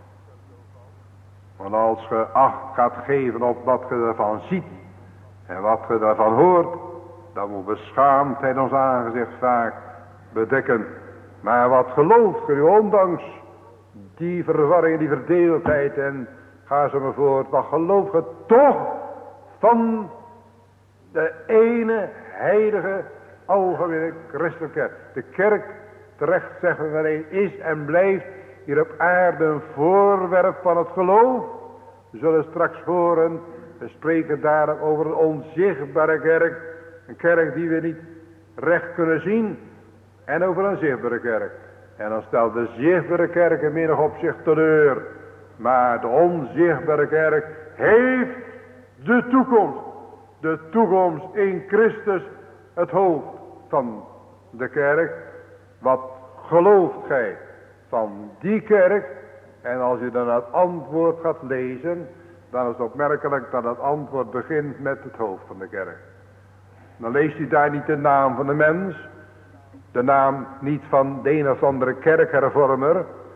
Want als je acht gaat geven op wat je ervan ziet en wat je ervan hoort, dan moet beschaamdheid ons aangezicht vaak bedekken. Maar wat gelooft je nu, ondanks die verwarring, die verdeeldheid en ga zo maar voort, wat gelooft je toch van de ene heilige algemene christelijke kerk? De kerk, terecht zeggen we, is en blijft hier op aarde een voorwerp van het geloof. We zullen straks horen, we spreken daar over een onzichtbare kerk. Een kerk die we niet recht kunnen zien. En over een zichtbare kerk. En dan stelt de zichtbare kerk in menig opzicht teleur. Maar de onzichtbare kerk heeft de toekomst. De toekomst in Christus, het hoofd van de kerk. Wat gelooft gij van die kerk? En als je dan het antwoord gaat lezen, dan is het opmerkelijk dat het antwoord begint met het hoofd van de kerk. Dan leest u daar niet de naam van de mens, de naam niet van de een of andere kerkhervormer.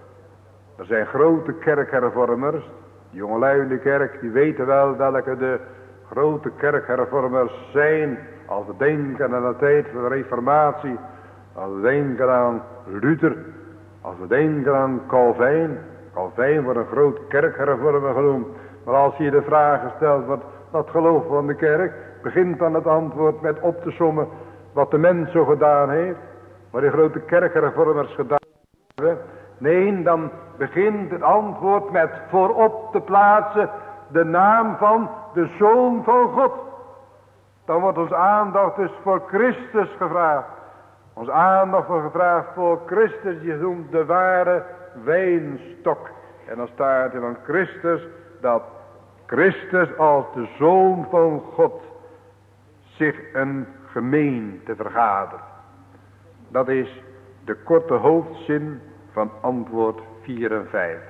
Er zijn grote kerkhervormers, die jongelui in de kerk, die weten wel welke de grote kerkhervormers zijn. Als we denken aan de tijd van de reformatie, als we denken aan Luther, als we denken aan Calvijn. Calvijn wordt een groot kerkhervormer genoemd. Maar als hier de vraag gesteld wordt, wat geloof van de kerk, begint dan het antwoord met op te sommen wat de mens zo gedaan heeft. Wat die grote kerkhervormers gedaan hebben. Nee, dan begint het antwoord met voorop te plaatsen de naam van de Zoon van God. Dan wordt onze aandacht dus voor Christus gevraagd. Onze aandacht wordt gevraagd voor Christus, die noemt de ware wijnstok. En dan staat er van Christus dat Christus als de Zoon van God zich een gemeente vergadert. Dat is de korte hoofdzin van antwoord vierenvijftig.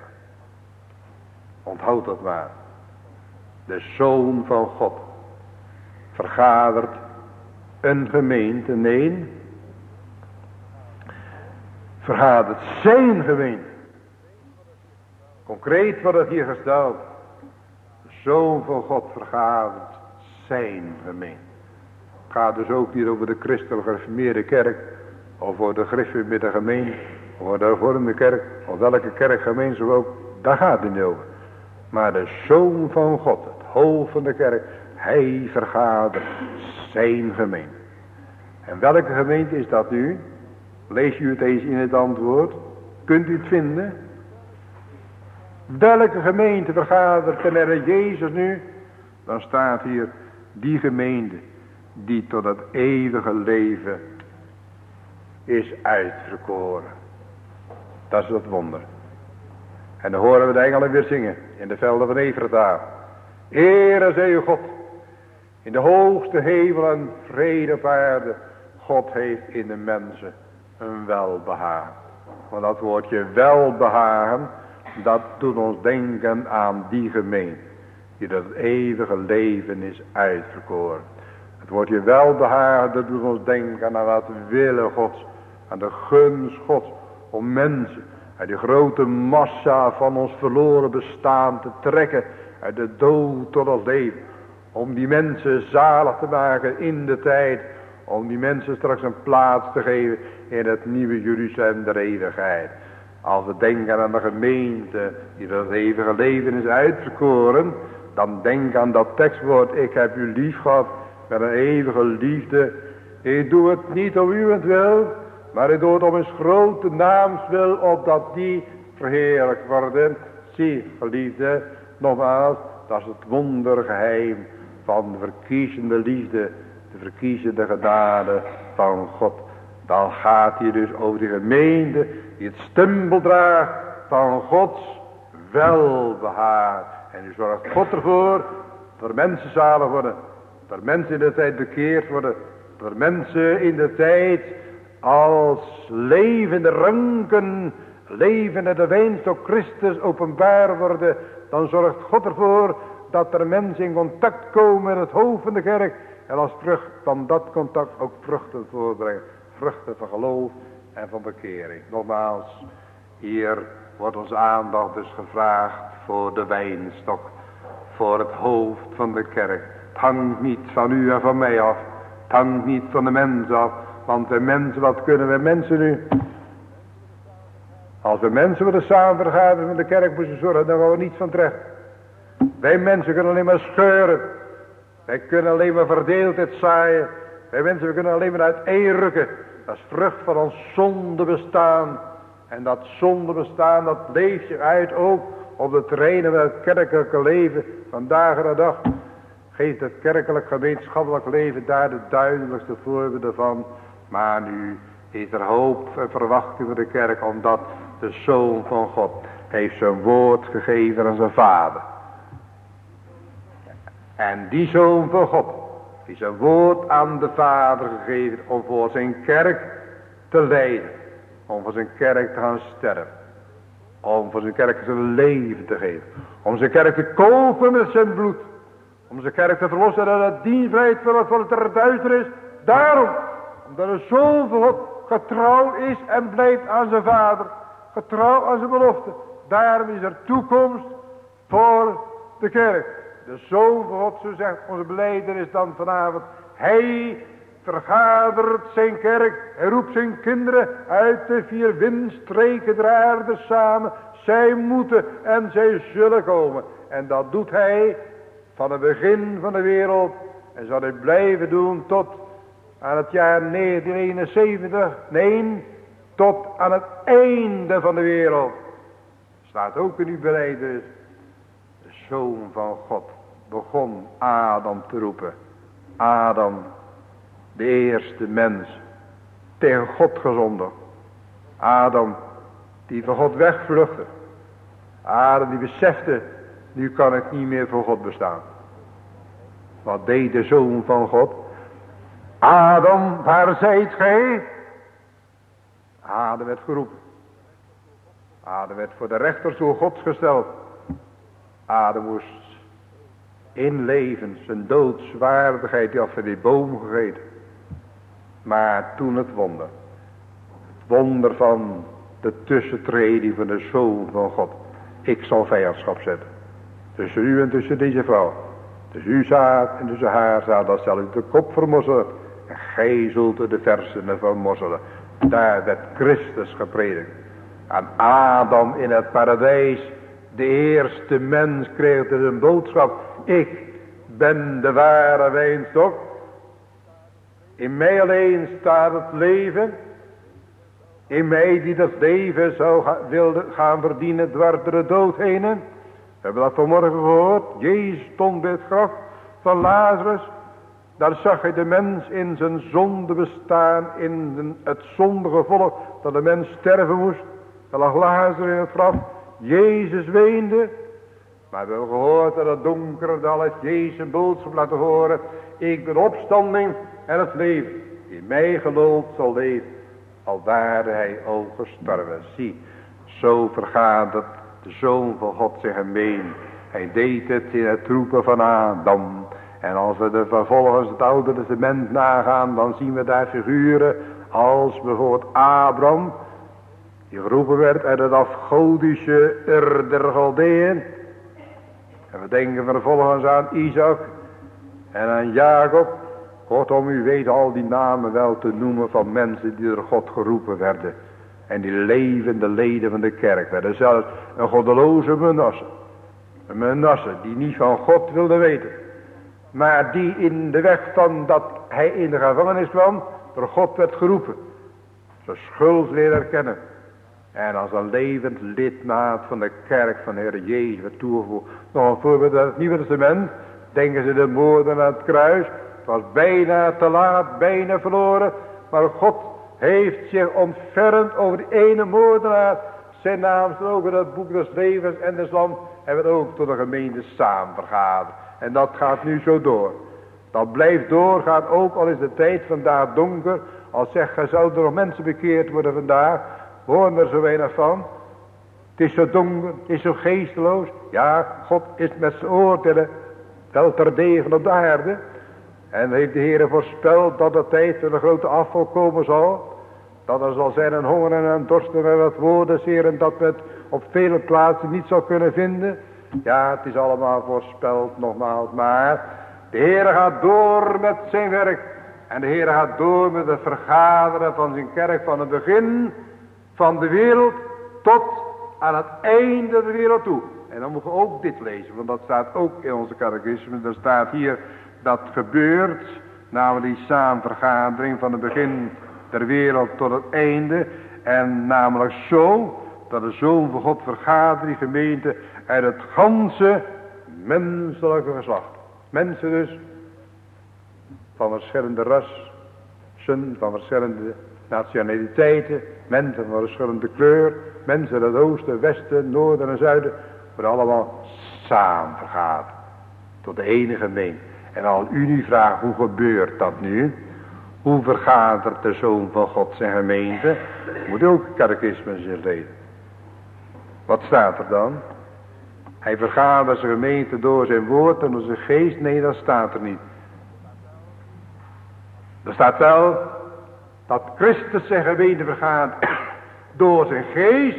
Onthoud dat maar. De Zoon van God vergadert een gemeente, nee, vergadert zijn gemeente. Concreet wordt het hier gesteld. De Zoon van God vergadert zijn gemeente. Het gaat dus ook niet over de christelijke gereformeerde kerk, of voor de gereformeerde gemeente, of voor de hervormde kerk, of welke kerkgemeenschap ook. Daar gaat het niet over. Maar de Zoon van God, het hoofd van de kerk, hij vergadert zijn gemeente. En welke gemeente is dat nu? Lees u het eens in het antwoord. Kunt u het vinden? Welke gemeente vergadert ten ere Jezus nu? Dan staat hier die gemeente die tot het eeuwige leven is uitverkoren. Dat is het wonder. En dan horen we de engelen weer zingen in de velden van Efrata. Ere zij u God, in de hoogste hemel en vrede op aarde. God heeft in de mensen een welbehagen. Want dat woordje welbehagen, dat doet ons denken aan die gemeente die dat het eeuwige leven is uitverkoren. Het woordje welbehagen, dat doet ons denken aan het willen Gods, aan de gunst Gods om mensen uit die grote massa van ons verloren bestaan te trekken, uit de dood tot het leven, om die mensen zalig te maken in de tijd, om die mensen straks een plaats te geven in het nieuwe Jeruzalem der eeuwigheid. Als we denken aan de gemeente die dat eeuwige leven is uitverkoren, dan denk aan dat tekstwoord: ik heb u lief gehad met een eeuwige liefde. Ik doe het niet om uwentwil, maar ik doe het om een grote naamswil, opdat die verheerlijk worden. Zie, geliefde, nogmaals, dat is het wondergeheim van de verkiezende liefde. te verkiezen de genade van God. Dan gaat hij dus over de gemeente die het stempel draagt van Gods welbehagen. En nu zorgt God ervoor dat er mensen zalig worden. Dat er mensen in de tijd bekeerd worden. Dat er mensen in de tijd als levende ranken, levende de wijnstok Christus openbaar worden. Dan zorgt God ervoor dat er mensen in contact komen met het hoofd van de kerk. En als vrucht van dat contact ook vruchten voorbrengen. Vruchten van geloof en van bekering. Nogmaals, hier wordt onze aandacht dus gevraagd voor de wijnstok. Voor het hoofd van de kerk. Het hangt niet van u en van mij af. Het hangt niet van de mens af. Want de mensen, wat kunnen we mensen nu? Als we mensen willen samenvergaderen met de kerk moeten zorgen, dan gaan we niets van terecht. Wij mensen kunnen alleen maar scheuren. Wij kunnen alleen maar verdeeldheid zaaien. Wij mensen we kunnen alleen maar uiteenrukken. Dat is vrucht van ons zonde bestaan. En dat zonde bestaan, dat leeft zich uit ook op de terreinen van het kerkelijke leven. Vandaag de dag geeft het kerkelijk gemeenschappelijk leven daar de duidelijkste voorbeelden van. Maar nu is er hoop en verwachting voor de kerk, omdat de Zoon van God heeft zijn woord gegeven aan zijn Vader. En die Zoon van God is zijn woord aan de Vader gegeven om voor zijn kerk te lijden. Om voor zijn kerk te gaan sterven. Om voor zijn kerk zijn leven te geven. Om zijn kerk te kopen met zijn bloed. Om zijn kerk te verlossen dat het dienstbaarheid voor het, voor het er duister is. Daarom, omdat de Zoon van God getrouw is en blijft aan zijn Vader. Getrouw aan zijn belofte. Daarom is er toekomst voor de kerk. De Zoon van God, zo zegt onze belijdenis dan vanavond. Hij vergadert zijn kerk. Hij roept zijn kinderen uit de vier windstreken der aarde samen. Zij moeten en zij zullen komen. En dat doet hij van het begin van de wereld. En zal hij blijven doen tot aan het jaar negentien eenenzeventig. Nee, tot aan het einde van de wereld. Staat ook in uw belijdenis. De Zoon van God begon Adam te roepen. Adam, de eerste mens, tegen God gezonden. Adam, die van God wegvluchtte. Adam, die besefte, nu kan ik niet meer voor God bestaan. Wat deed de Zoon van God? Adam, waar zijt gij? Adam werd geroepen. Adam werd voor de rechterstoel Gods gesteld. Adam moest inleven zijn doodswaardigheid, die had van die boom gegeten. Maar toen het wonder. Het wonder van de tussentreding van de Zoon van God. Ik zal vijandschap zetten. Tussen u en tussen deze vrouw. Tussen uw zaad en tussen haar zaad. Dat zal u de kop vermozzelen. En gij zult de versenen vermozzelen. Daar werd Christus gepredikt. Aan Adam in het paradijs. De eerste mens kreeg dus een boodschap. Ik ben de ware wijnstok. In mij alleen staat het leven. In mij die dat leven zou ga, wilde gaan verdienen dwars door de dood heen. We hebben dat vanmorgen gehoord. Jezus stond bij het graf van Lazarus. Daar zag hij de mens in zijn zonde bestaan. In het zondige volk dat de mens sterven moest. Er lag Lazarus in het graf. Jezus weende. Maar we hebben gehoord dat het donkere dal heeft Jezus een boodschap laten horen. Ik ben opstanding en het leven. Die mij gelooft zal leven. Al ware hij ook gestorven. Zie, zo vergaat het de Zoon van God zich gemeen. Hij deed het in het roepen van Adam. En als we er vervolgens het Oude Testament nagaan, dan zien we daar figuren als bijvoorbeeld Abraham, die geroepen werd uit het afgodische Ur der Galdeën. En we denken vervolgens aan Isaac en aan Jacob. Kortom, u weet al die namen wel te noemen van mensen die door God geroepen werden. En die levende leden van de kerk werden. Zelfs een goddeloze Manasse. Een Manasse die niet van God wilde weten. Maar die in de weg van dat hij in de gevangenis kwam, door God werd geroepen. Zijn schuld leren erkennen. En als een levend lidmaat van de kerk van de Heer Jezus werd toegevoegd. Nog een voorbeeld uit het Nieuwe Testament. Denken ze de moorden aan het kruis. was bijna te laat, bijna verloren. Maar God heeft zich ontfermd over die ene moordenaar. Zijn naam staat ook in het boek des levens en des lands. En werd ook tot de gemeente samen vergaderd. En dat gaat nu zo door. Dat blijft doorgaan, ook al is de tijd vandaag donker. Al zegt, gij zou er nog mensen bekeerd worden vandaag. We horen er zo weinig van. Het is zo donker, het is zo geesteloos. Ja, God is met zijn oordelen wel terdege op de aarde. En heeft de Heer voorspeld dat de tijd van de grote afval komen zal. Dat er zal zijn een honger en een dorst en wat woorden zeer. En dat men het op vele plaatsen niet zal kunnen vinden. Ja, het is allemaal voorspeld nogmaals. Maar de Heer gaat door met zijn werk. En de Heer gaat door met het vergaderen van zijn kerk. Van het begin van de wereld tot aan het einde van de wereld toe. En dan moeten we ook dit lezen. Want dat staat ook in onze catechisme. Er staat hier dat gebeurt. Namelijk die samenvergadering van het begin der wereld tot het einde. En namelijk zo dat de Zoon van God vergadert die gemeente uit het ganse menselijke geslacht. Mensen dus van verschillende rassen, van verschillende nationaliteiten, mensen van verschillende kleur, mensen uit het oosten, westen, noorden en zuiden, worden allemaal samen vergaderd tot de ene gemeente. En als u nu vraagt, hoe gebeurt dat nu? Hoe vergadert de Zoon van God zijn gemeente? Moet ook catechismus in lezen. Wat staat er dan? Hij vergadert zijn gemeente door zijn woord en door zijn geest. Nee, dat staat er niet. Er staat wel dat Christus zijn gemeente vergadert door zijn geest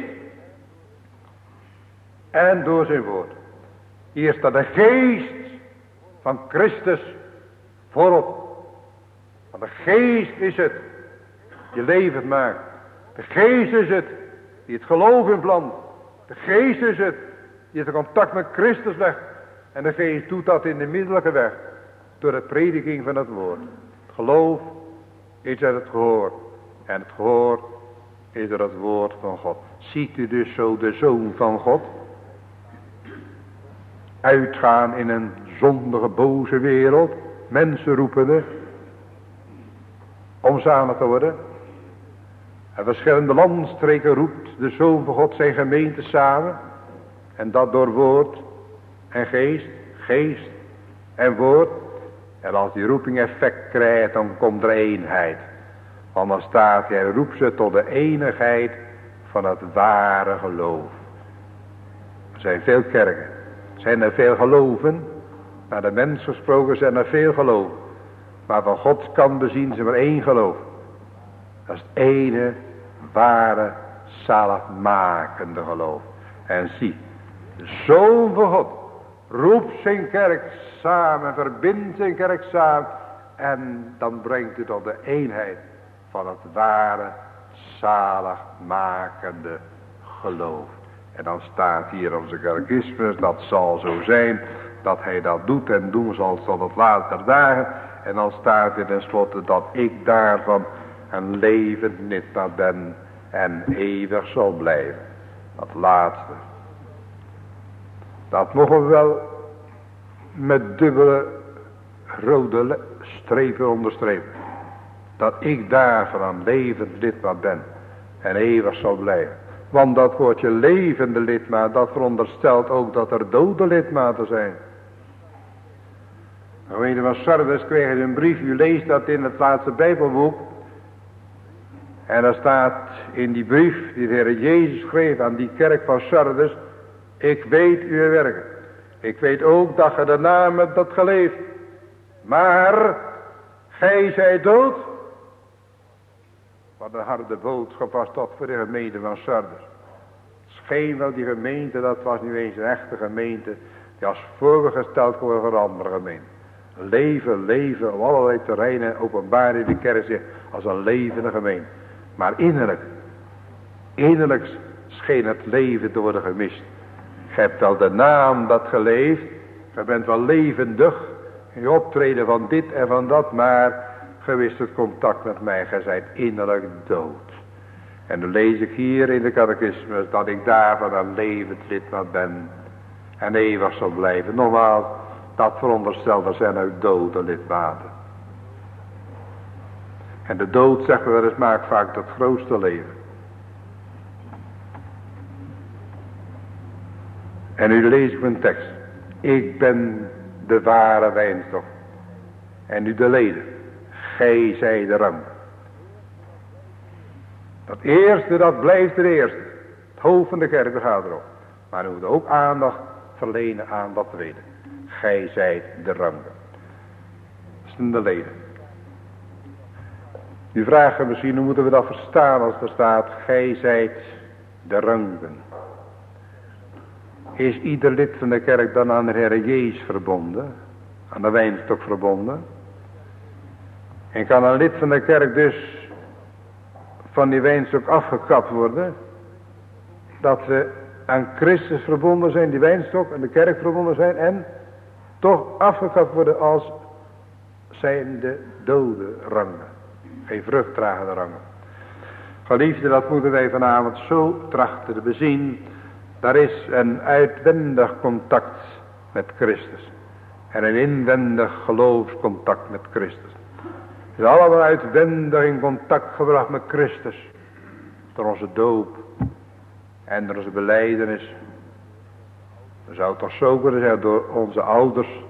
en door zijn woord. Hier staat de geest van Christus voorop. Want de geest is het die levend maakt. De geest is het die het geloof inplant. De geest is het die het contact met Christus legt. En de geest doet dat in de middellijke weg. Door de prediking van het woord. Het geloof is uit het gehoor. En het gehoor is door het woord van God. Ziet u dus zo de Zoon van God uitgaan in een zondige boze wereld. Mensen roepende om zalig te worden. En verschillende landstreken roept de Zoon van God zijn gemeente samen. En dat door woord en geest, geest en woord. En als die roeping effect krijgt, dan komt er eenheid. Want dan staat hij, roept ze tot de enigheid van het ware geloof. Er zijn veel kerken. Zijn er veel geloven? Naar de mens gesproken zijn er veel geloven. Maar van Gods kant bezien ze maar één geloof. Dat is het ene ware zaligmakende geloof. En zie, de Zoon van God roept zijn kerk samen, verbindt zijn kerk samen. En dan brengt het tot de eenheid van het ware zaligmakende geloof. En dan staat hier onze catechismus, dat zal zo zijn, dat hij dat doet en doen zal tot het laatste dagen. En dan staat er tenslotte dat ik daarvan een levend lidmaat ben en eeuwig zal blijven. Dat laatste. Dat mogen we wel met dubbele rode strepen onderstrepen. Dat ik daarvan een levend lidmaat ben en eeuwig zal blijven. Want dat woordje levende lidmaat, dat veronderstelt ook dat er dode lidmaten zijn. De gemeente van Sardes kreeg een brief, u leest dat in het laatste Bijbelboek. En daar staat in die brief die de Heer Jezus schreef aan die kerk van Sardes: ik weet uw werken. Ik weet ook dat je de naam hebt dat geleefd. Maar gij zijt dood. Wat een harde boodschap was dat voor de gemeente van Sardes. Scheen wel die gemeente, dat was niet eens een echte gemeente. Die was voorgesteld voor een andere gemeente. Leven, leven op allerlei terreinen openbaar in de kerk zich als een levende gemeente. Maar innerlijk, innerlijk scheen het leven te worden gemist. Je hebt wel de naam dat geleefd. Je bent wel levendig in je optreden van dit en van dat. Maar je wist het contact met mij. Je zijt innerlijk dood. En dan lees ik hier in de catechismus dat ik daarvan een levend lidmaat ben. En eeuwig zal blijven. Nogmaals, dat veronderstelt er zijn uit dode lidmaten. En de dood, zeggen we wel eens, maakt vaak dat grootste leven. En nu lees ik mijn tekst. Ik ben de ware wijnstok. En nu de leden. Gij zij de rank. Dat eerste, dat blijft het eerste. Het hoofd van de kerk, daar gaat erop. Maar u moet ook aandacht verlenen aan dat tweede. Gij zijt de ranken. Dat zijn de leden. Nu vragen we misschien, hoe moeten we dat verstaan als er staat, gij zijt de ranken. Is ieder lid van de kerk dan aan de Heer Jezus verbonden? Aan de wijnstok verbonden? En kan een lid van de kerk dus van die wijnstok afgekapt worden? Dat we aan Christus verbonden zijn, die wijnstok, en de kerk verbonden zijn, en toch afgekapt worden als zijn de dode rangen. Geen vruchtdragende rangen. Geliefde, dat moeten wij vanavond zo trachten te bezien. Daar is een uitwendig contact met Christus. En een inwendig geloofscontact met Christus. Het is allemaal uitwendig in contact gebracht met Christus. Door onze doop. En door onze belijdenis. Dan zou het toch zo kunnen zijn door onze ouders.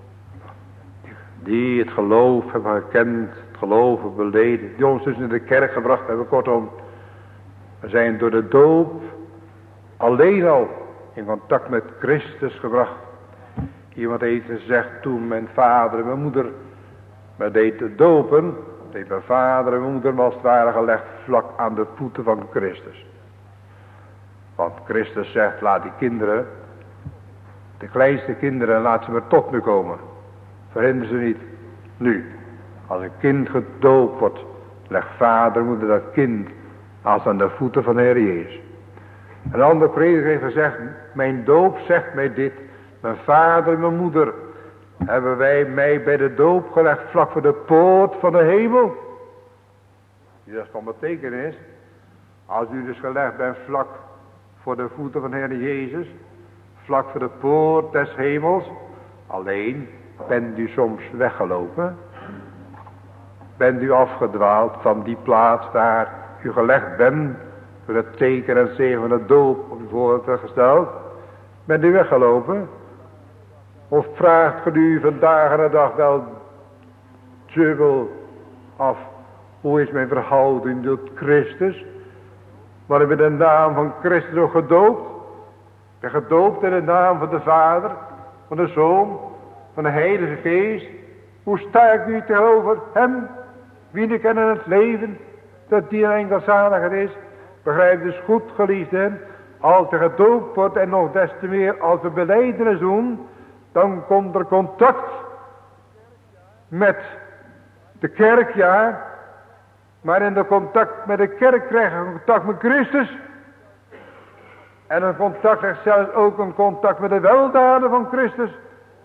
Die het geloof hebben gekend. Het geloof hebben beleden. Die ons dus in de kerk gebracht hebben. Kortom. We zijn door de doop alleen al in contact met Christus gebracht. Iemand heeft gezegd toen mijn vader en mijn moeder me deed te dopen. Deed mijn vader en mijn moeder me als het ware gelegd vlak aan de voeten van Christus. Want Christus zegt, laat die kinderen, de kleinste kinderen, laat ze maar tot me komen. Verhinder ze niet. Nu, als een kind gedoopt wordt, legt vader en moeder dat kind als aan de voeten van de Heer Jezus. Een ander prediker heeft gezegd, mijn doop zegt mij dit. Mijn vader en mijn moeder hebben wij mij bij de doop gelegd vlak voor de poort van de hemel. Die dat van betekenis. Als u dus gelegd bent vlak voor de voeten van de Heer Jezus, vlak voor de poort des hemels, alleen bent u soms weggelopen. Bent u afgedwaald van die plaats waar u gelegd bent, door het teken en zegen van de doop op uw voorhoofd gesteld. Bent u weggelopen? Of vraagt u vandaag en de dag wel dubbel af, hoe is mijn verhouding tot Christus? Maar ik ben in de naam van Christus ook gedoopt. Ik ben gedoopt in de naam van de Vader, van de Zoon, van de Heilige Geest. Hoe sta ik nu tegenover hem, wie ik ken in het leven, dat die een enkel zaliger is? Begrijp dus goed, geliefden, als er gedoopt wordt en nog des te meer als we belijdenis doen, dan komt er contact met de kerk, ja. Maar in de contact met de kerk krijgen we contact met Christus. En een contact krijgt zelfs ook een contact met de weldaden van Christus.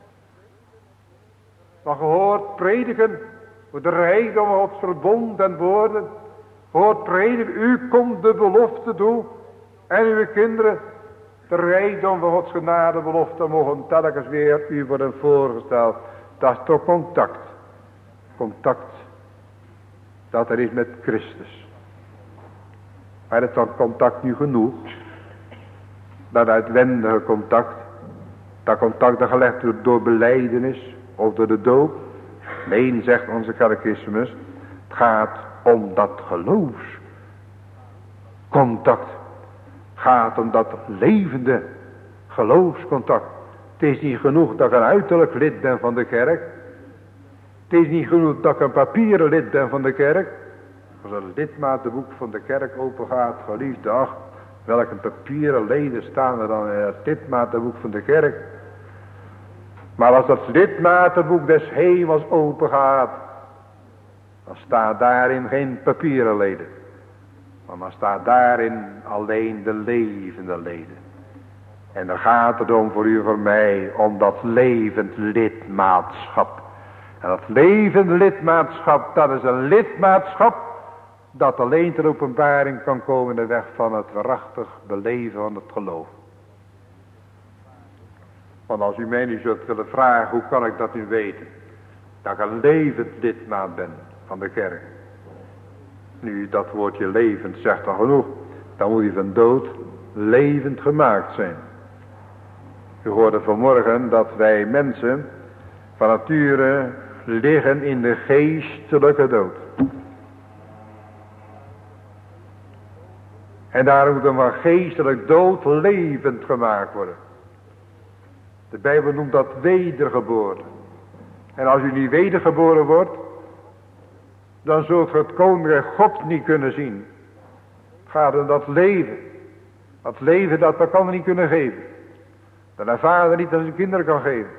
Maar gehoord prediken, voor de rijkdom van Gods verbond en woorden. Gehoord prediken, u komt de belofte toe. En uw kinderen, de rijkdom van Gods genade belofte mogen telkens weer u worden voorgesteld. Dat is toch contact. Contact. Dat er is met Christus. Maar het is dan contact nu genoeg. Dat uitwendige contact. Dat contact dat gelegd wordt door belijdenis. Of door de doop. Nee, zegt onze catechismus. Het gaat om dat geloofscontact. Gaat om dat levende geloofscontact. Het is niet genoeg dat ik een uiterlijk lid ben van de kerk. Het is niet genoeg dat ik een papieren lid ben van de kerk. Als een lidmatenboek van de kerk open gaat, geliefde, ach, welke papieren leden staan er dan in het lidmatenboek van de kerk. Maar als dat lidmatenboek des hemels open gaat, dan staat daarin geen papieren leden. Maar dan staat daarin alleen de levende leden. En dan gaat het om voor u en voor mij, om dat levend lidmaatschap. En dat levende lidmaatschap, dat is een lidmaatschap dat alleen ter openbaring kan komen in de weg van het waarachtig beleven van het geloof. Want als u mij nu zult willen vragen, hoe kan ik dat nu weten? Dat ik een levend lidmaat ben van de kerk. Nu, dat woordje levend zegt al genoeg. Dan moet je van dood levend gemaakt zijn. U hoorde vanmorgen dat wij mensen van nature liggen in de geestelijke dood. En daarom moet er van geestelijk dood levend gemaakt worden. De Bijbel noemt dat wedergeboorte. En als u niet wedergeboren wordt, dan zult u het koninkrijk God niet kunnen zien. Het gaat om dat leven. Dat leven dat we kan niet kunnen geven. Dat een vader niet aan zijn kinderen kan geven.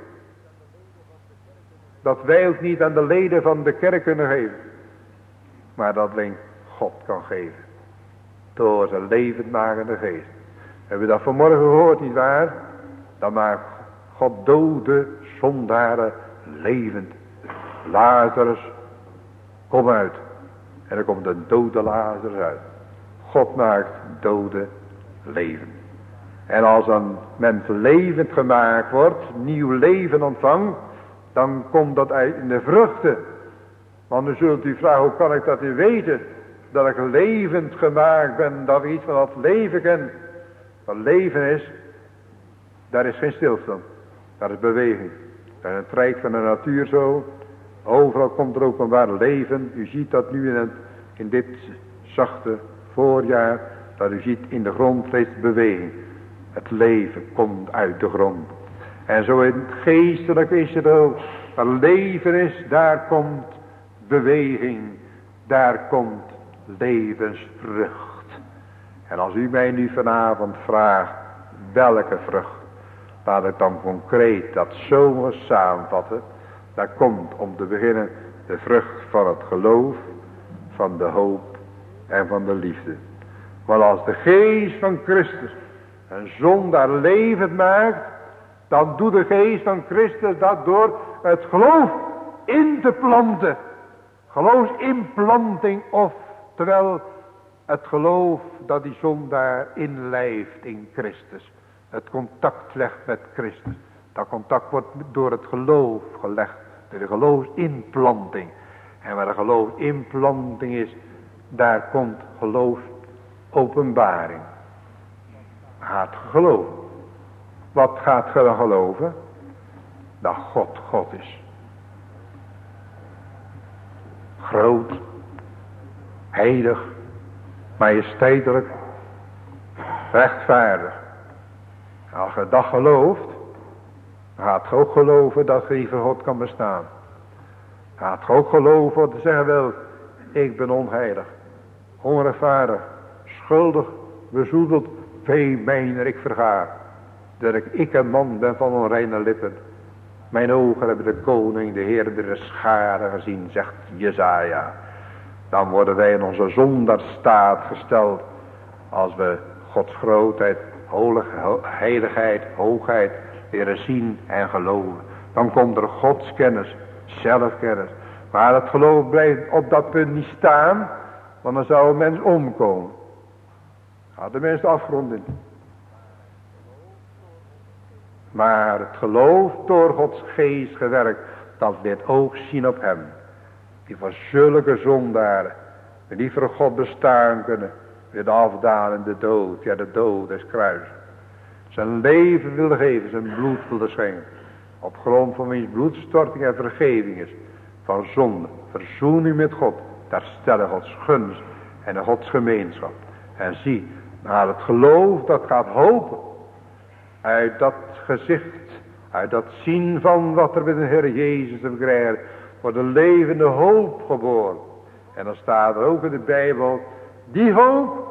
Dat wij ook niet aan de leden van de kerk kunnen geven. Maar dat alleen God kan geven. Door zijn levendmakende geest. Hebben we dat vanmorgen gehoord, nietwaar? Dan maakt God dode zondaren levend. Lazarus, kom uit. En er komt een dode Lazarus uit. God maakt dode levend. En als een mens levend gemaakt wordt, nieuw leven ontvangt, dan komt dat uit in de vruchten. Want dan zult u vragen, hoe kan ik dat u weten? Dat ik levend gemaakt ben, dat ik iets van dat leven ken. Wat leven is, daar is geen stilstand. Daar is beweging. Dat is een traject van de natuur zo. Overal komt er openbaar leven. U ziet dat nu in, het, in dit zachte voorjaar. Dat u ziet in de grond steeds beweging. Het leven komt uit de grond. En zo in het geestelijk is het ook. Waar leven is, daar komt beweging. Daar komt levensvrucht. En als u mij nu vanavond vraagt, welke vrucht, laat ik dan concreet dat zomaar samenvatten. Daar komt om te beginnen de vrucht van het geloof, van de hoop en van de liefde. Want als de geest van Christus een zondaar levend maakt, dan doet de geest van Christus dat door het geloof in te planten. Geloofsinplanting, of terwijl het geloof dat die zondaar inlijft in Christus. Het contact legt met Christus. Dat contact wordt door het geloof gelegd. Door de geloofsinplanting. En waar de geloofsinplanting is, daar komt geloofopenbaring. Gaat geloven. Wat gaat ge dan geloven? Dat God God is. Groot. Heilig. Majesteitelijk. Rechtvaardig. Als je dat gelooft, dan gaat je ook geloven dat je voor God kan bestaan. Dan gaat je ook geloven te zeggen, wel, ik ben onheilig, onrechtvaardig, schuldig, bezoedeld, vee mijner ik verga. Dat ik, ik een man ben van onreine lippen. Mijn ogen hebben de koning, de Heer der scharen gezien, zegt Jesaja. Dan worden wij in onze zondaarstaat gesteld, als we Gods grootheid, heiligheid, hoogheid leren zien en geloven. Dan komt er Gods kennis, zelfkennis. Maar het geloof blijft op dat punt niet staan, want dan zou een mens omkomen. Gaat de mens de afgrond in. Maar het geloof door Gods geest gewerkt, dat dit ook zien op hem. Die voor zulke zondaren, die voor God bestaan kunnen, weer de afdalen in de dood. Ja, de dood is kruis. Zijn leven wilde geven, zijn bloed wilde schenken. Op grond van wiens bloedstorting en vergeving is. Van zonde, verzoening met God. Daar stellen Gods gunst en de Gods gemeenschap. En zie, naar het geloof dat gaat hopen. Uit dat gezicht, uit dat zien van wat er met de Heer Jezus te krijgen, wordt de levende hoop geboren. En dan staat er ook in de Bijbel, die hoop,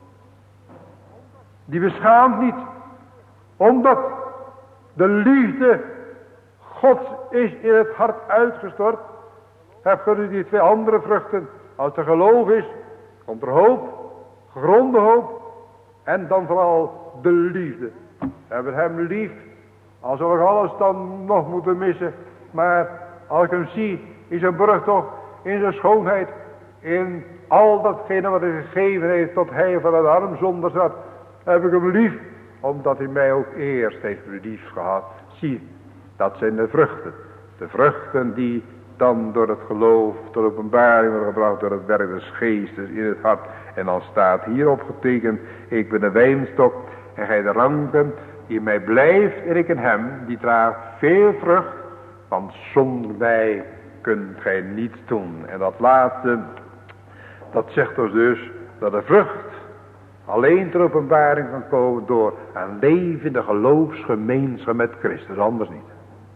die beschaamt niet. Omdat de liefde Gods is in het hart uitgestort. Heb je dus die twee andere vruchten. Als er geloof is, komt er hoop, gegronde hoop. En dan vooral de liefde. We hebben hem lief. Alsof ik alles dan nog moeten missen. Maar als ik hem zie, in zijn toch, in zijn schoonheid, in al datgene wat hij gegeven heeft tot hij van het arm zonder zat, heb ik hem lief. Omdat hij mij ook eerst heeft lief gehad. Zie, dat zijn de vruchten. De vruchten die dan door het geloof tot openbaring wordt gebracht door het werk des geestes in het hart. En dan staat hier opgetekend, ik ben de wijnstok en gij de ranken, die in mij blijft en ik in hem, die draagt veel vrucht, want zonder mij kunt gij niets doen. En dat laatste, dat zegt ons dus dat de vrucht alleen ter openbaring kan komen door een levende geloofsgemeenschap met Christus, anders niet.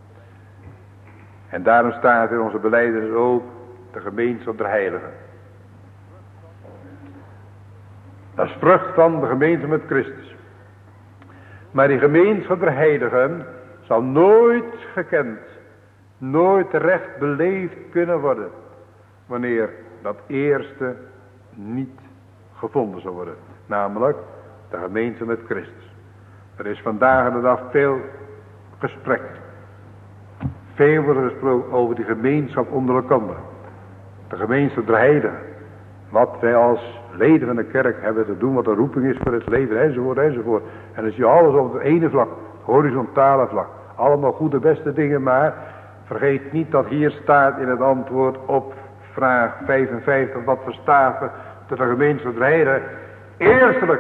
En daarom staat in onze belijdenis ook de gemeenschap der heiligen. Dat is vrucht van de gemeenschap met Christus. Maar die gemeenschap der heiligen zal nooit gekend, nooit recht beleefd kunnen worden, wanneer dat eerste niet gevonden zal worden. Namelijk de gemeenschap met Christus. Er is vandaag de dag veel gesprek. Veel wordt gesproken over die gemeenschap onder elkaar. De gemeenschap der heiligen. Wat wij als leden van de kerk hebben te doen, wat de roeping is voor het leven, enzovoort, enzovoort. En dan zie je alles op het ene vlak, het horizontale vlak. Allemaal goede, beste dingen, maar vergeet niet dat hier staat in het antwoord op vraag vijfenvijftig, wat verstaat we tot de gemeenschap der heiligen. Eerstelijk.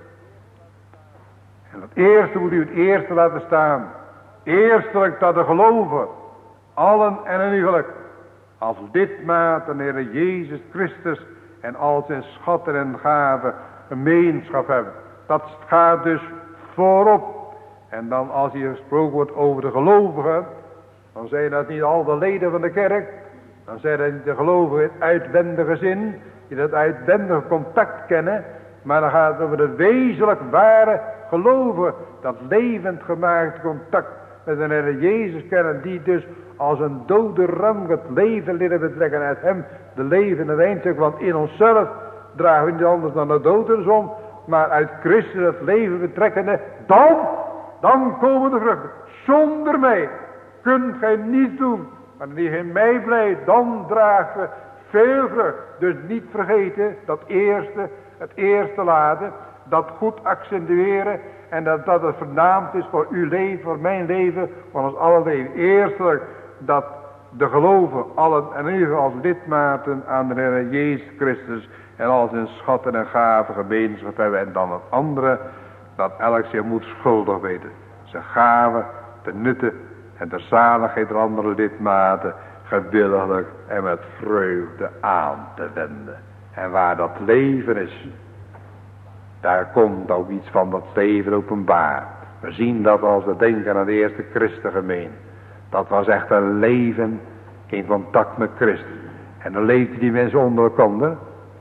En dat eerste moet u het eerste laten staan. Eerstelijk dat de geloven, allen en een iegelijk, als lidmaten de Heer Jezus Christus en al zijn schatten en gaven gemeenschap hebben. Dat gaat dus voorop. En dan als hier gesproken wordt over de gelovigen, dan zijn dat niet al de leden van de kerk, dan zijn dat niet de gelovigen in het uitwendige zin, die dat uitwendige contact kennen, maar dan gaat het over de wezenlijk ware geloven, dat levend gemaakt contact met de Heer Jezus kennen, die dus als een dode ram het leven leren betrekken uit hem, de levende wijnstok, want in onszelf dragen we niet anders dan de dood en zon, maar uit Christus het leven betrekkende, dan, dan komen de vruchten. Zonder mij kunt gij niets doen, maar die in mij blijft, dan draagt we veel vrucht. Dus niet vergeten dat eerste, het eerste laten, dat goed accentueren en dat dat het vernaamd is voor uw leven, voor mijn leven, voor ons alle leven. Eerstelijk dat de geloven allen en in ieder geval als lidmaten aan de Heer Jezus Christus en al zijn schatten en gaven gemeenschap hebben. En dan het andere, dat elk zich moet schuldig weten. Zijn gaven te nutten en de zaligheid der andere lidmaten gewilliglijk en met vreugde aan te wenden. En waar dat leven is, daar komt ook iets van dat leven openbaar. We zien dat als we denken aan de eerste Christengemeen. Dat was echt een leven in contact met Christus. En dan leefden die mensen onder elkaar.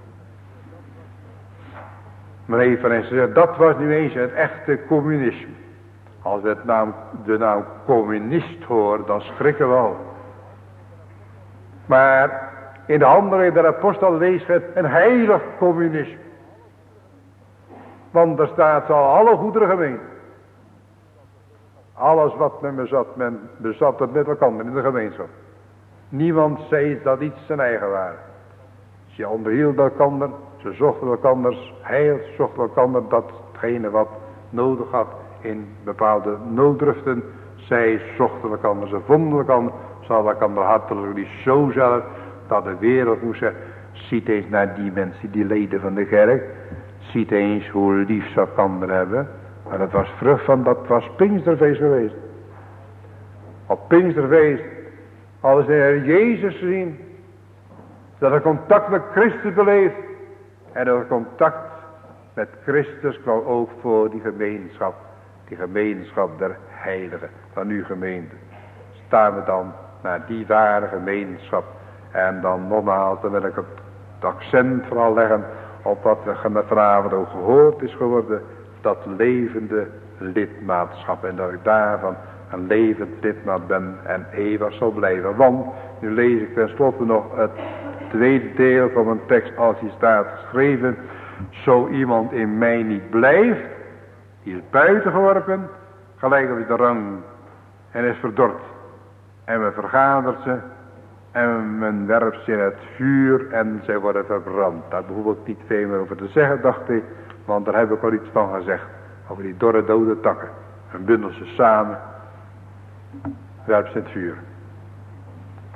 Maar even eens gezegd, dat was nu eens het echte communisme. Als we het naam, de naam communist horen, dan schrikken we al. Maar in de handelingen der apostel leest het een heilig communisme. Want daar staat zal alle goederen gemeen. Alles wat men bezat, men bezat het met elkaar in de gemeenschap. Niemand zei dat iets zijn eigen waren. Ze onderhielden elkaar, ze zochten elkanders heil, zochten elkaar datgene wat nodig had in bepaalde nooddruften. Zij zochten elkaar, ze vonden elkaar, ze hadden elkaar hartelijk lief zo zelf, dat de wereld moest zeggen, ziet eens naar die mensen, die leden van de kerk, ziet eens hoe lief ze elkaar hebben. Maar dat was vrucht van, dat was Pinksterfeest geweest. Op Pinksterfeest hadden ze de Heer Jezus gezien. Dat er contact met Christus beleefd. En dat contact met Christus kwam ook voor die gemeenschap. Die gemeenschap der heiligen van uw gemeente. Staan we dan naar die ware gemeenschap. En dan nogmaals, dan wil ik het accent vooral leggen op wat we vanavond ook gehoord is geworden. Dat levende lidmaatschap. En dat ik daarvan een levend lidmaat ben en eeuwig zal blijven. Want, nu lees ik tenslotte nog het tweede deel van mijn tekst als die staat geschreven. Zo iemand in mij niet blijft, die is buiten geworpen, gelijk als de rang en is verdord. En men vergadert ze en men werpt ze in het vuur en zij worden verbrand. Daar behoef ik niet veel meer over te zeggen, dacht ik. Want daar heb ik al iets van gezegd. Over die dorre dode takken. En bundel ze samen. Werp ze in het vuur.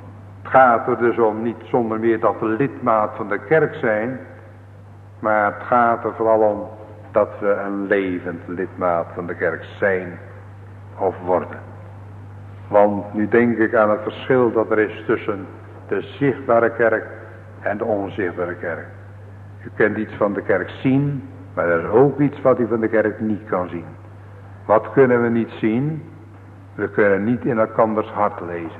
Het gaat er dus om niet zonder meer dat we lidmaat van de kerk zijn. Maar het gaat er vooral om dat we een levend lidmaat van de kerk zijn of worden. Want nu denk ik aan het verschil dat er is tussen de zichtbare kerk en de onzichtbare kerk. U kunt iets van de kerk zien, maar er is ook iets wat u van de kerk niet kan zien. Wat kunnen we niet zien? We kunnen niet in elkanders hart lezen.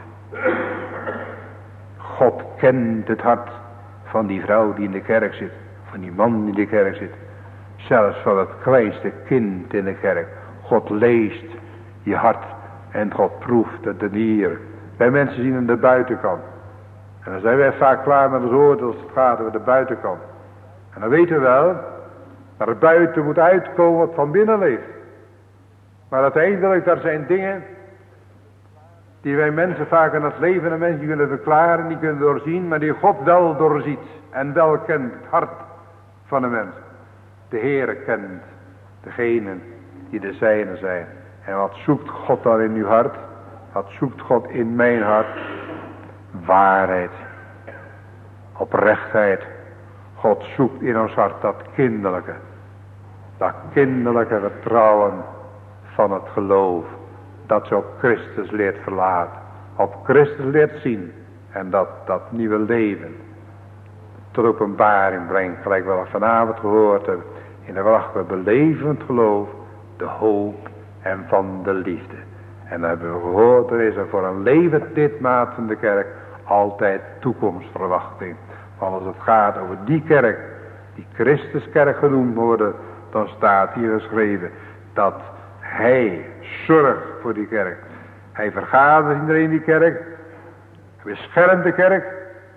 God kent het hart van die vrouw die in de kerk zit, van die man die in de kerk zit. Zelfs van het kleinste kind in de kerk. God leest je hart en God proeft het de nieren. Wij mensen zien aan de buitenkant. En dan zijn wij vaak klaar met ons oordeel als het gaat over de buitenkant. En dan weten we wel, dat er buiten moet uitkomen wat van binnen leeft. Maar uiteindelijk, daar zijn dingen die wij mensen vaak aan het leven en mensen kunnen verklaren, die kunnen doorzien, maar die God wel doorziet en wel kent het hart van de mens. De Heere kent degenen die de zijne zijn. En wat zoekt God dan in uw hart? Wat zoekt God in mijn hart? Waarheid. Oprechtheid. God zoekt in ons hart dat kinderlijke. Dat kinderlijke vertrouwen van het geloof. Dat ze op Christus leert verlaten. Op Christus leert zien. En dat dat nieuwe leven tot openbaring brengt. Gelijk we vanavond gehoord hebben. In de wacht belevend geloof. De hoop en van de liefde. En dan hebben we gehoord. Er is er voor een levend lidmaat van de kerk. Altijd toekomstverwachting. Want als het gaat over die kerk. Die Christuskerk genoemd worden. Dan staat hier geschreven. Dat hij zorgt voor die kerk. Hij vergadert iedereen die kerk. Hij beschermt de kerk.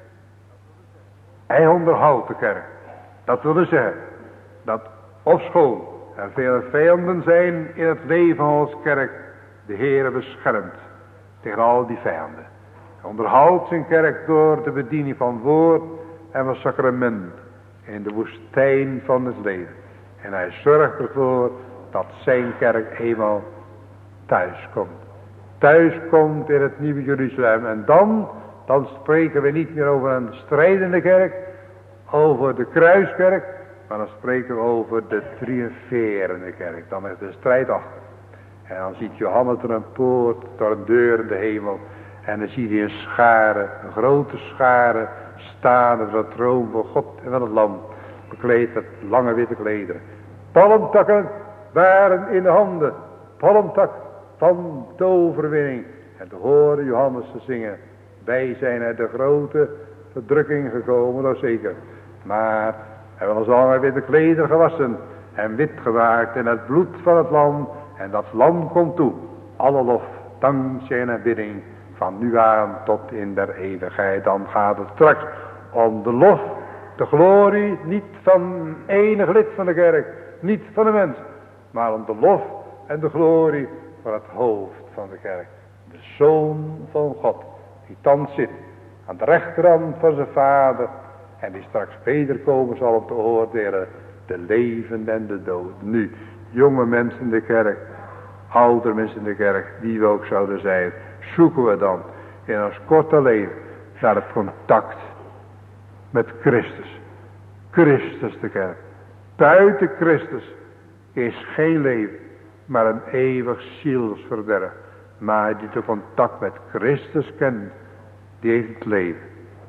Hij onderhoudt de kerk. Dat wil dus zeggen. Dat ofschoon er vele vijanden zijn in het leven van ons kerk. De Heere beschermt tegen al die vijanden. Hij onderhoudt zijn kerk door de bediening van woord en van sacrament. In de woestijn van het leven. En hij zorgt ervoor dat zijn kerk eenmaal thuis komt. Thuis komt in het nieuwe Jeruzalem. En dan, dan spreken we niet meer over een strijdende kerk. Over de kruiskerk. Maar dan spreken we over de triomferende kerk. Dan is de strijd achter. En dan ziet Johannes er een poort, door een deur in de hemel. En dan ziet hij een schare, een grote schare, staan voor de troon van God en van het Lam. Bekleed met lange witte klederen. Palmtakken waren in de handen. Palmtak van de overwinning. En te horen Johannes te zingen. Wij zijn uit de grote verdrukking gekomen, dat zeker. Maar hij was al met witte klederen gewassen. En wit gemaakt in het bloed van het lam. En dat lam komt toe. Alle lof, dankzij en aanbidding. Van nu aan tot in der eeuwigheid. Dan gaat het straks om de lof, de glorie. Niet van enig lid van de kerk. Niet van de mens. Maar om de lof en de glorie van het hoofd van de kerk. De Zoon van God. Die thans zit aan de rechterhand van zijn Vader. En die straks wederkomen zal om te oordelen. De levenden en de dood. Nu, jonge mensen in de kerk. Oudere mensen in de kerk. Wie we ook zouden zijn. Zoeken we dan in ons korte leven. Naar het contact met Christus. Christus de kerk. Buiten Christus is geen leven. Maar een eeuwig zielsverderf. Maar die de contact met Christus kent. Die heeft het leven.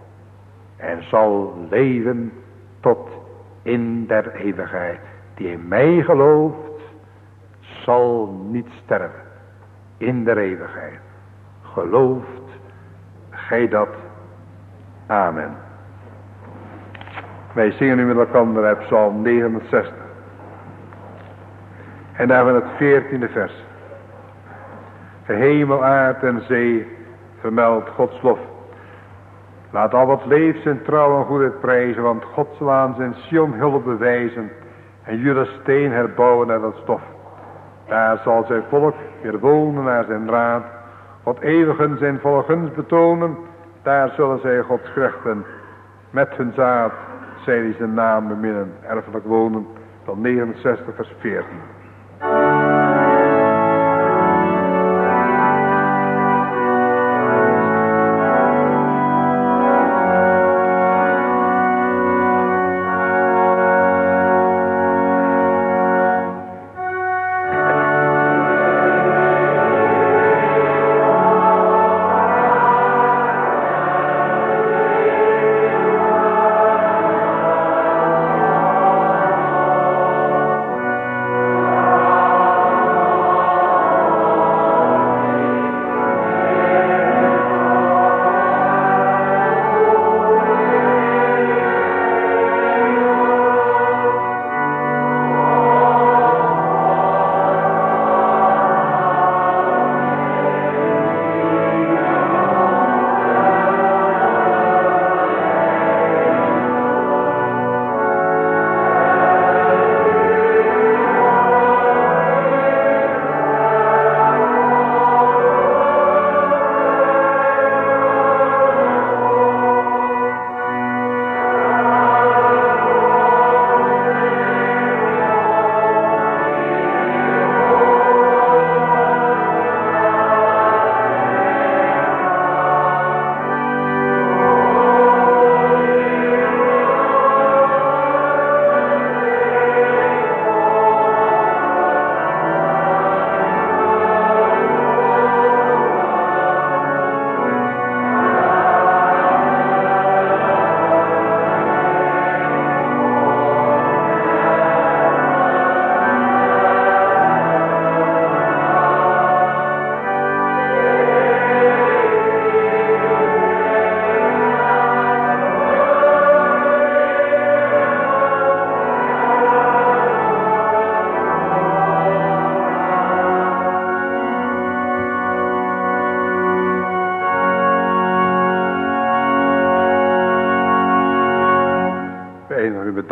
En zal leven tot in der eeuwigheid. Die in mij gelooft. Zal niet sterven. In der eeuwigheid. Gelooft gij dat? Amen. Wij zingen nu met elkaar uit Psalm negenenzestig. En daar van het veertiende vers. De hemel, aard en zee vermeldt Gods lof. Laat al wat leeft zijn trouw en goedheid prijzen, want God zal aan zijn Sion hulp bewijzen en Judas steen herbouwen uit het stof. Daar zal zijn volk weer wonen naar zijn raad. God eeuwigen zijn volle gunst betonen. Daar zullen zij Gods gerechten met hun zaad, zij die zijn naam beminnen, erfelijk wonen. Van negenenzestig vers veertien.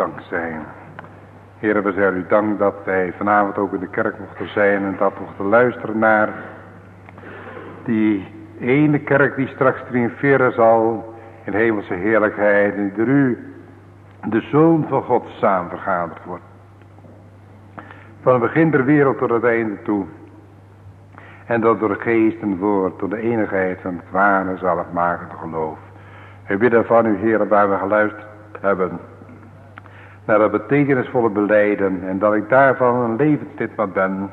dank zijn. Heere, we zeggen u dank dat wij vanavond ook in de kerk mochten zijn en dat mochten luisteren naar die ene kerk die straks triomferen zal in hemelse heerlijkheid en door u, de Zoon van God, samen vergaderd wordt. Van het begin der wereld tot het einde toe. En dat door de geest en woord, door de enigheid van het ware zaligmakende geloof. We bidden van u, Heer, waar we geluisterd hebben naar dat betekenisvolle belijden en dat ik daarvan een levenslidmaat ben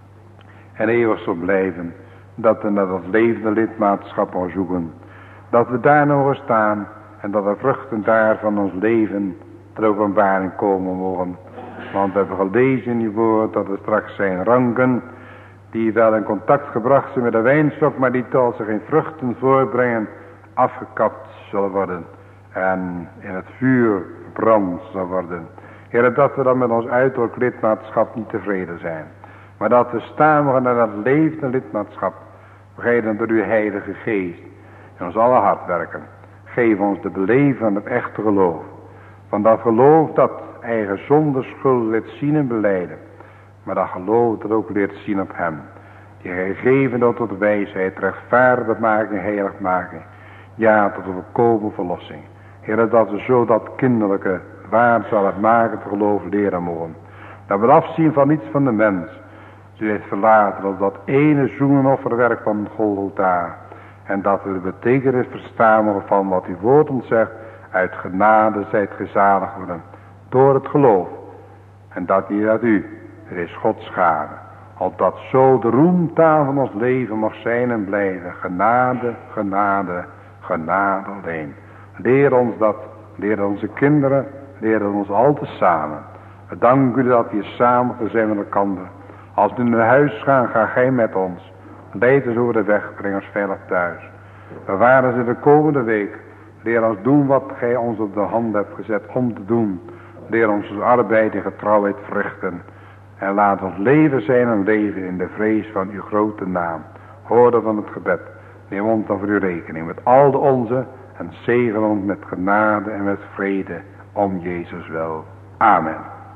en eeuwig zal blijven, dat we naar dat levende lidmaatschap mogen zoeken, dat we daar mogen staan en dat de vruchten daar van ons leven ter openbaring komen mogen. Want we hebben gelezen in uw woord dat er straks zijn ranken die wel in contact gebracht zijn met de wijnstok, maar die als ze geen vruchten voortbrengen afgekapt zullen worden en in het vuur verbrand zal worden. Heer, dat we dan met ons uiterlijk lidmaatschap niet tevreden zijn, maar dat we staan mogen naar dat levende lidmaatschap, begrepen door uw heilige geest in ons alle hart werken. Geef ons de beleving van het echte geloof, van dat geloof dat eigen zonde schuld leert zien en belijden, maar dat geloof dat ook leert zien op hem, die gegeven dat tot wijsheid, rechtvaardig maken, heilig maken, ja, tot een volkomen verlossing. Heer, dat we zo dat kinderlijke, waar zal het maken, te geloof leren mogen. Dat we afzien van niets van de mens. U heeft verlaten op dat ene zoenenofferwerk van Golgotha. En dat we de betekenis verstaan mogen van wat uw woord ons zegt. Uit genade zijt gezaligd worden. Door het geloof. En dat niet uit u. Er is Gods schade. Opdat zo de roemtaal van ons leven mag zijn en blijven. Genade, genade, genade alleen. Leer ons dat. Leer onze kinderen. Leer ons al te samen. We danken u dat we hier samen te zijn met elkaar. Als we naar huis gaan, ga gij met ons. Leid ons over de weg, breng ons veilig thuis. Bewaar ons in de komende week. Leer ons doen wat gij ons op de hand hebt gezet om te doen. Leer ons onze arbeid en getrouwheid verrichten. En laat ons leven zijn en leven in de vrees van uw grote naam. Hoorde van het gebed. Neem ons dan voor uw rekening met al de onze. En zegen ons met genade en met vrede. Om Jezus wel. Amen.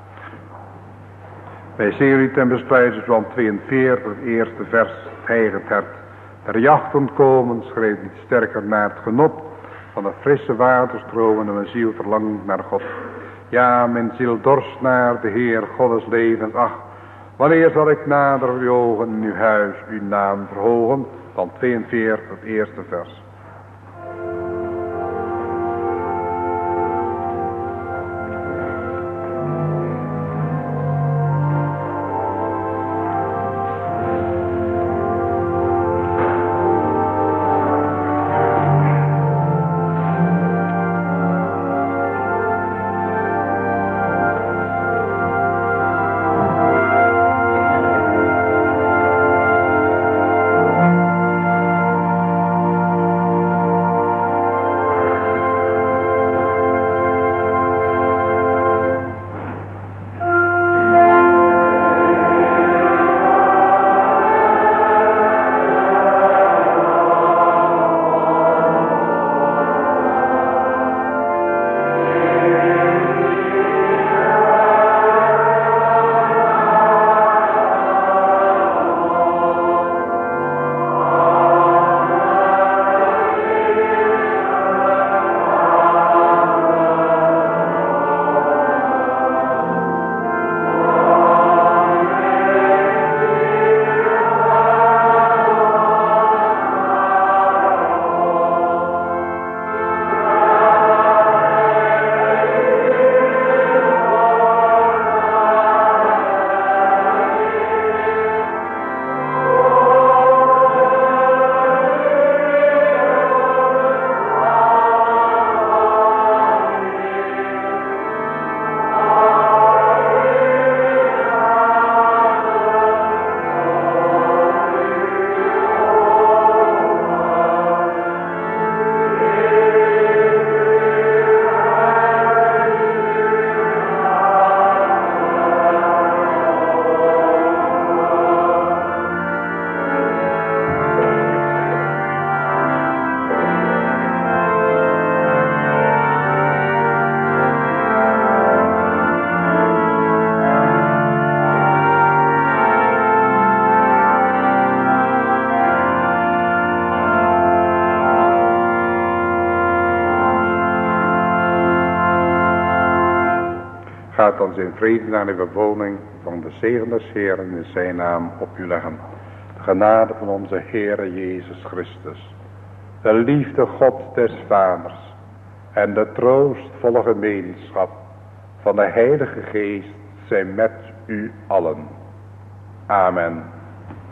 Wij zien u ten besluit Psalm tweeënveertig, het eerste vers, het heigend hart. Der jacht ontkomen, schreef niet sterker naar het genot van de frisse waterstromen en mijn ziel verlangt naar God. Ja, mijn ziel dorst naar de Heer, Godes levens. Ach, wanneer zal ik nader uw ogen in uw huis uw naam verhogen? Psalm tweeënveertig, het eerste vers. Gaat dan in vrede naar de bewoning van de zegen des Heeren in zijn naam op u leggen. De genade van onze Heere Jezus Christus. De liefde God des Vaders. En de troostvolle gemeenschap van de Heilige Geest zijn met u allen. Amen.